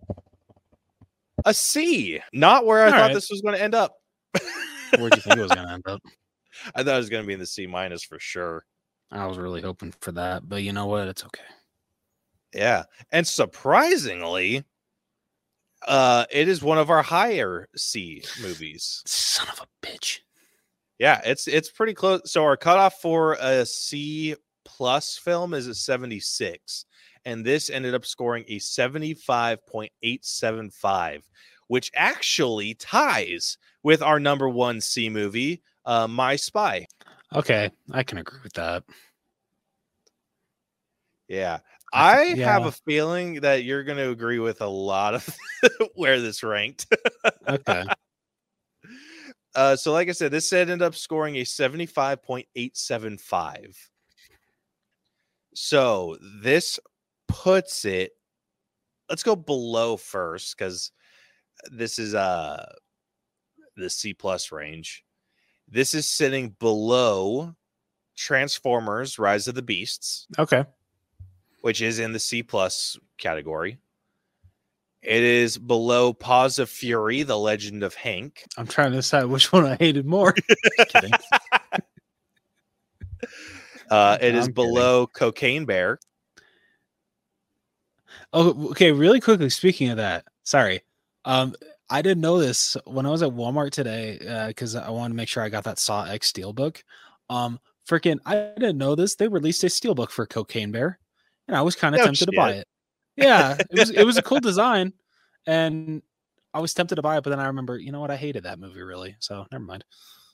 a C. Not where I All thought right. this was going to end up. Where do you think it was going to end up? I thought it was going to be in the C minus for sure. I was really hoping for that, but you know what? It's okay. Yeah, and surprisingly, uh, it is one of our higher C movies. Son of a bitch. Yeah, it's it's pretty close. So our cutoff for a C plus film is a seventy-six, and this ended up scoring a seventy-five point eight seven five, which actually ties with our number one C movie, uh, My Spy. Okay, I can agree with that. Yeah, I Yeah. have a feeling that you're going to agree with a lot of where this ranked. Okay. Uh, so like I said, this ended up scoring a seventy-five point eight seven five. So this puts it, let's go below first, because this is uh the C plus range. This is sitting below Transformers Rise of the Beasts, Okay. which is in the C plus category. It is below Paws of Fury, The Legend of Hank. I'm trying to decide which one I hated more. Just kidding. Uh, it I'm is kidding. below Cocaine Bear. Oh, okay. Really quickly, speaking of that, sorry. Um, I didn't know this when I was at Walmart today because I wanted to make sure I got that Saw X Steelbook. Um, freaking, I didn't know this. They released a Steelbook for Cocaine Bear, and I was kind of No tempted to shit. buy it. Yeah, it was it was a cool design, and I was tempted to buy it, but then I remember, you know what? I hated that movie really, so never mind.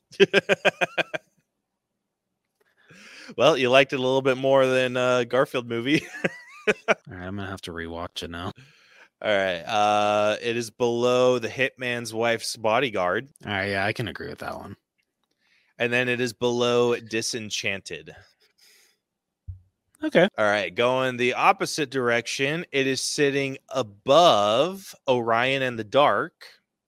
Well, you liked it a little bit more than uh, Garfield movie. All right, I'm gonna have to rewatch it now. All right. Uh, it is below The Hitman's Wife's Bodyguard. All right, yeah, I can agree with that one. And then it is below Disenchanted. Okay. All right. Going the opposite direction, it is sitting above Orion and the Dark.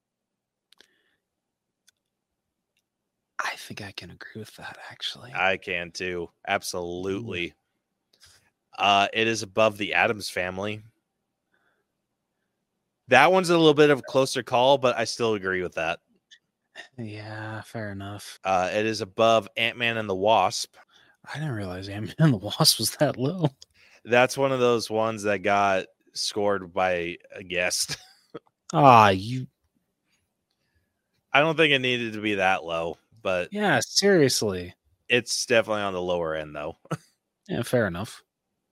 I think I can agree with that, actually. I can too. Absolutely. Uh, it is above The Addams Family. That one's a little bit of a closer call, but I still agree with that. Yeah, fair enough. Uh, it is above Ant-Man and the Wasp. I didn't realize Ant-Man and the Wasp was that low. That's one of those ones that got scored by a guest. Ah, you. I don't think it needed to be that low, but Yeah, seriously. it's definitely on the lower end, though. Yeah, fair enough.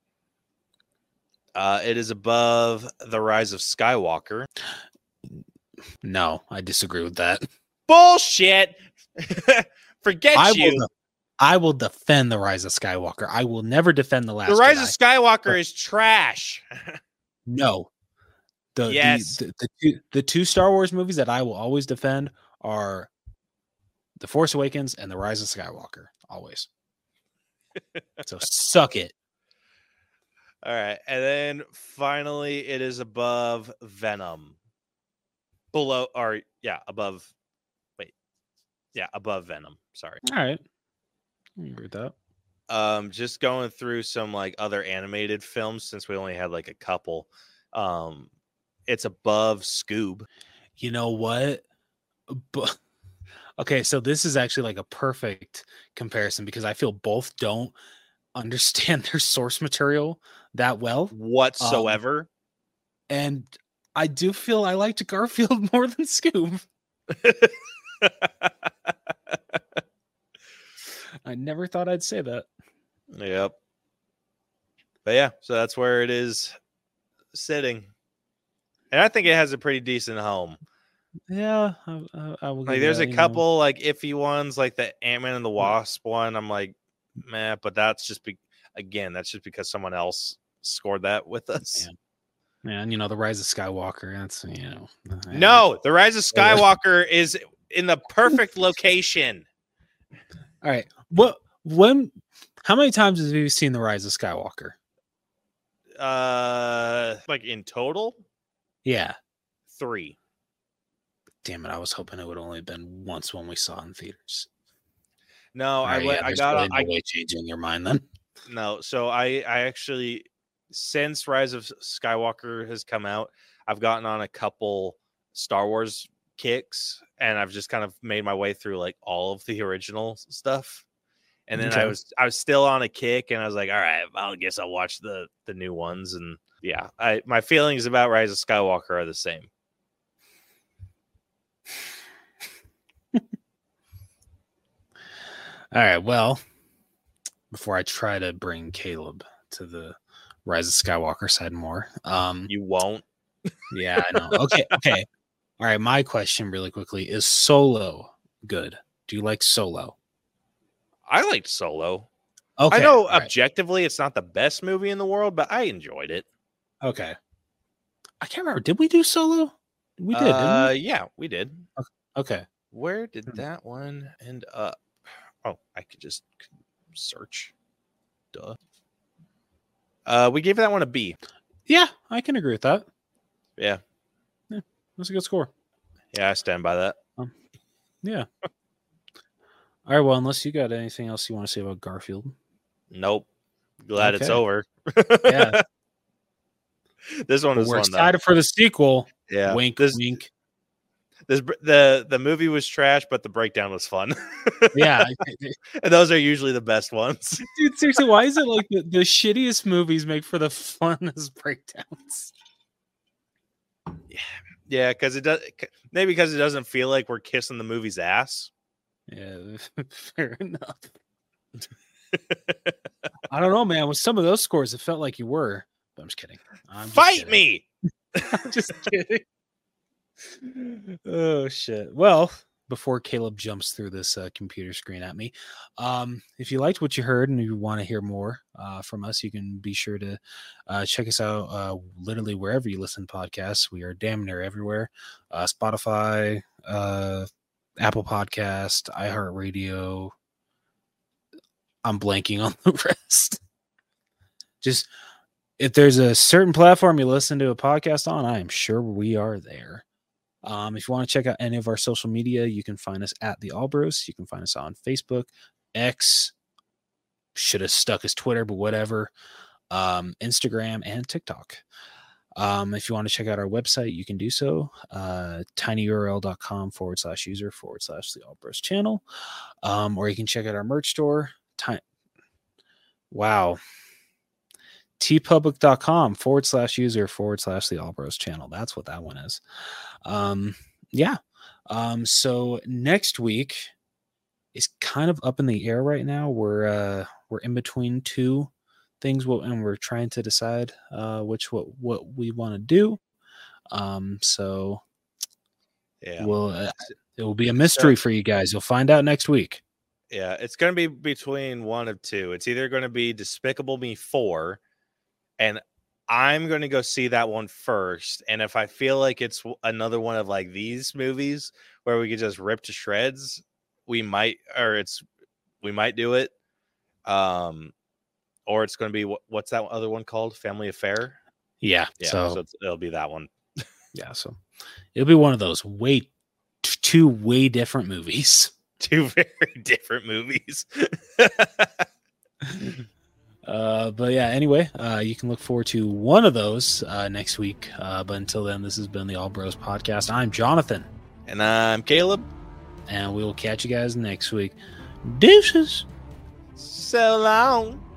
Uh, it is above The Rise of Skywalker. No, I disagree with that. Bullshit. Forget I you. will, I will defend The Rise of Skywalker. I will never defend The Last The Rise Jedi. of Skywalker is trash. No. The, Yes. the, the, the, two, the two Star Wars movies that I will always defend are The Force Awakens and The Rise of Skywalker. Always. So suck it. All right. And then finally, it is above Venom. Below, or yeah, above. Wait. Yeah, above Venom. Sorry. All right. I agree with that. Um, just going through some like other animated films since we only had like a couple. Um, it's above Scoob. You know what? But, okay, so this is actually like a perfect comparison because I feel both don't understand their source material that well Whatsoever. Um, and I do feel I liked Garfield more than Scoob. I never thought I'd say that. Yep. But yeah, so that's where it is sitting. And I think it has a pretty decent home. Yeah, I, I, I will. Like, give there's that, a you couple like iffy ones, like the Ant-Man and the Wasp one. I'm like, meh, but that's just be again, that's just because someone else scored that with us. know, man, you know, The Rise of Skywalker. That's you know. No, The Rise of Skywalker is in the perfect location. All right. What? When? How many times have you seen The Rise of Skywalker? Uh, like in total, Yeah. three. Damn it! I was hoping it would only have been once when we saw it in theaters. No, I Alright, went. yeah, I there's got. really a- I no way changing your mind then. No, so I I actually since Rise of Skywalker has come out, I've gotten on a couple Star Wars kicks, and I've just kind of made my way through like all of the original stuff. And then I Okay. was I was still on a kick, and I was like, all right, I guess I'll watch the the new ones. And yeah, I my feelings about Rise of Skywalker are the same. All right. Well, before I try to bring Caleb to the Rise of Skywalker side more, um, You won't. yeah, I know. Okay, okay. All right. My question, really quickly, is Solo good? Do you like Solo? I liked Solo. Okay. I know all right, objectively it's not the best movie in the world, but I enjoyed it. Okay. I can't remember. Did we do Solo? We did. Uh, didn't yeah, we did. we? Okay. Where did Hmm. that one end up? Oh, I could just search. Duh. Uh, we gave that one a B. Yeah, I can agree with that. Yeah, That's a good score. yeah, I stand by that. Yeah. All right. Well, unless you got anything else you want to say about Garfield. Nope. Glad it's Okay. over. Yeah. This one But was we're fun though. excited for the sequel. Yeah, Wink, This, wink. this the the movie was trash, but the breakdown was fun. Yeah. And those are usually the best ones. Dude, seriously, why is it like the, the shittiest movies make for the funnest breakdowns? Yeah, because it does. Maybe because it doesn't feel like we're kissing the movie's ass. Yeah, fair enough. I don't know, man. With some of those scores, it felt like you were. But I'm just kidding. I'm just Fight kidding. me. I'm just kidding. Oh shit. Well, before Caleb jumps through this uh, computer screen at me, um, if you liked what you heard and you want to hear more uh, from us, you can be sure to uh, check us out. Uh, literally wherever you listen to podcasts, we are damn near everywhere. Uh, Spotify, uh, Apple Podcast, iHeartRadio. I'm blanking on the rest. Just if there's a certain platform you listen to a podcast on, I am sure we are there. Um, if you want to check out any of our social media, you can find us at the Allbros. You can find us on Facebook, X, should have stuck as Twitter, but whatever, um, Instagram, and TikTok. Um, if you want to check out our website, you can do so. Uh, tinyurl.com forward slash user forward slash the Allbros channel. Um, or you can check out our merch store, ti- Wow. tpublic.com forward slash user forward slash the All Bros channel. That's what that one is. Um, yeah. Um, so next week is kind of up in the air right now. We're uh, we're in between two things, and we're trying to decide uh, which what what we want to do. Um, so yeah, we'll uh, it will be a mystery so, for you guys. You'll find out next week. Yeah, it's going to be between one of two. It's either going to be Despicable Me four, and I'm going to go see that one first. And if I feel like it's another one of like these movies where we could just rip to shreds, we might, or it's, we might do it. Um, or it's going to be, what, what's that other one called? Family Affair. Yeah. Yeah. So, so it's, it'll be that one. Yeah. So it'll be one of those way, two way different movies. Two very different movies. uh, but yeah, anyway, uh, you can look forward to one of those uh, next week. Uh, but until then, this has been the All Bros Podcast. I'm Jonathan. And I'm Caleb. And we will catch you guys next week. Deuces. So long.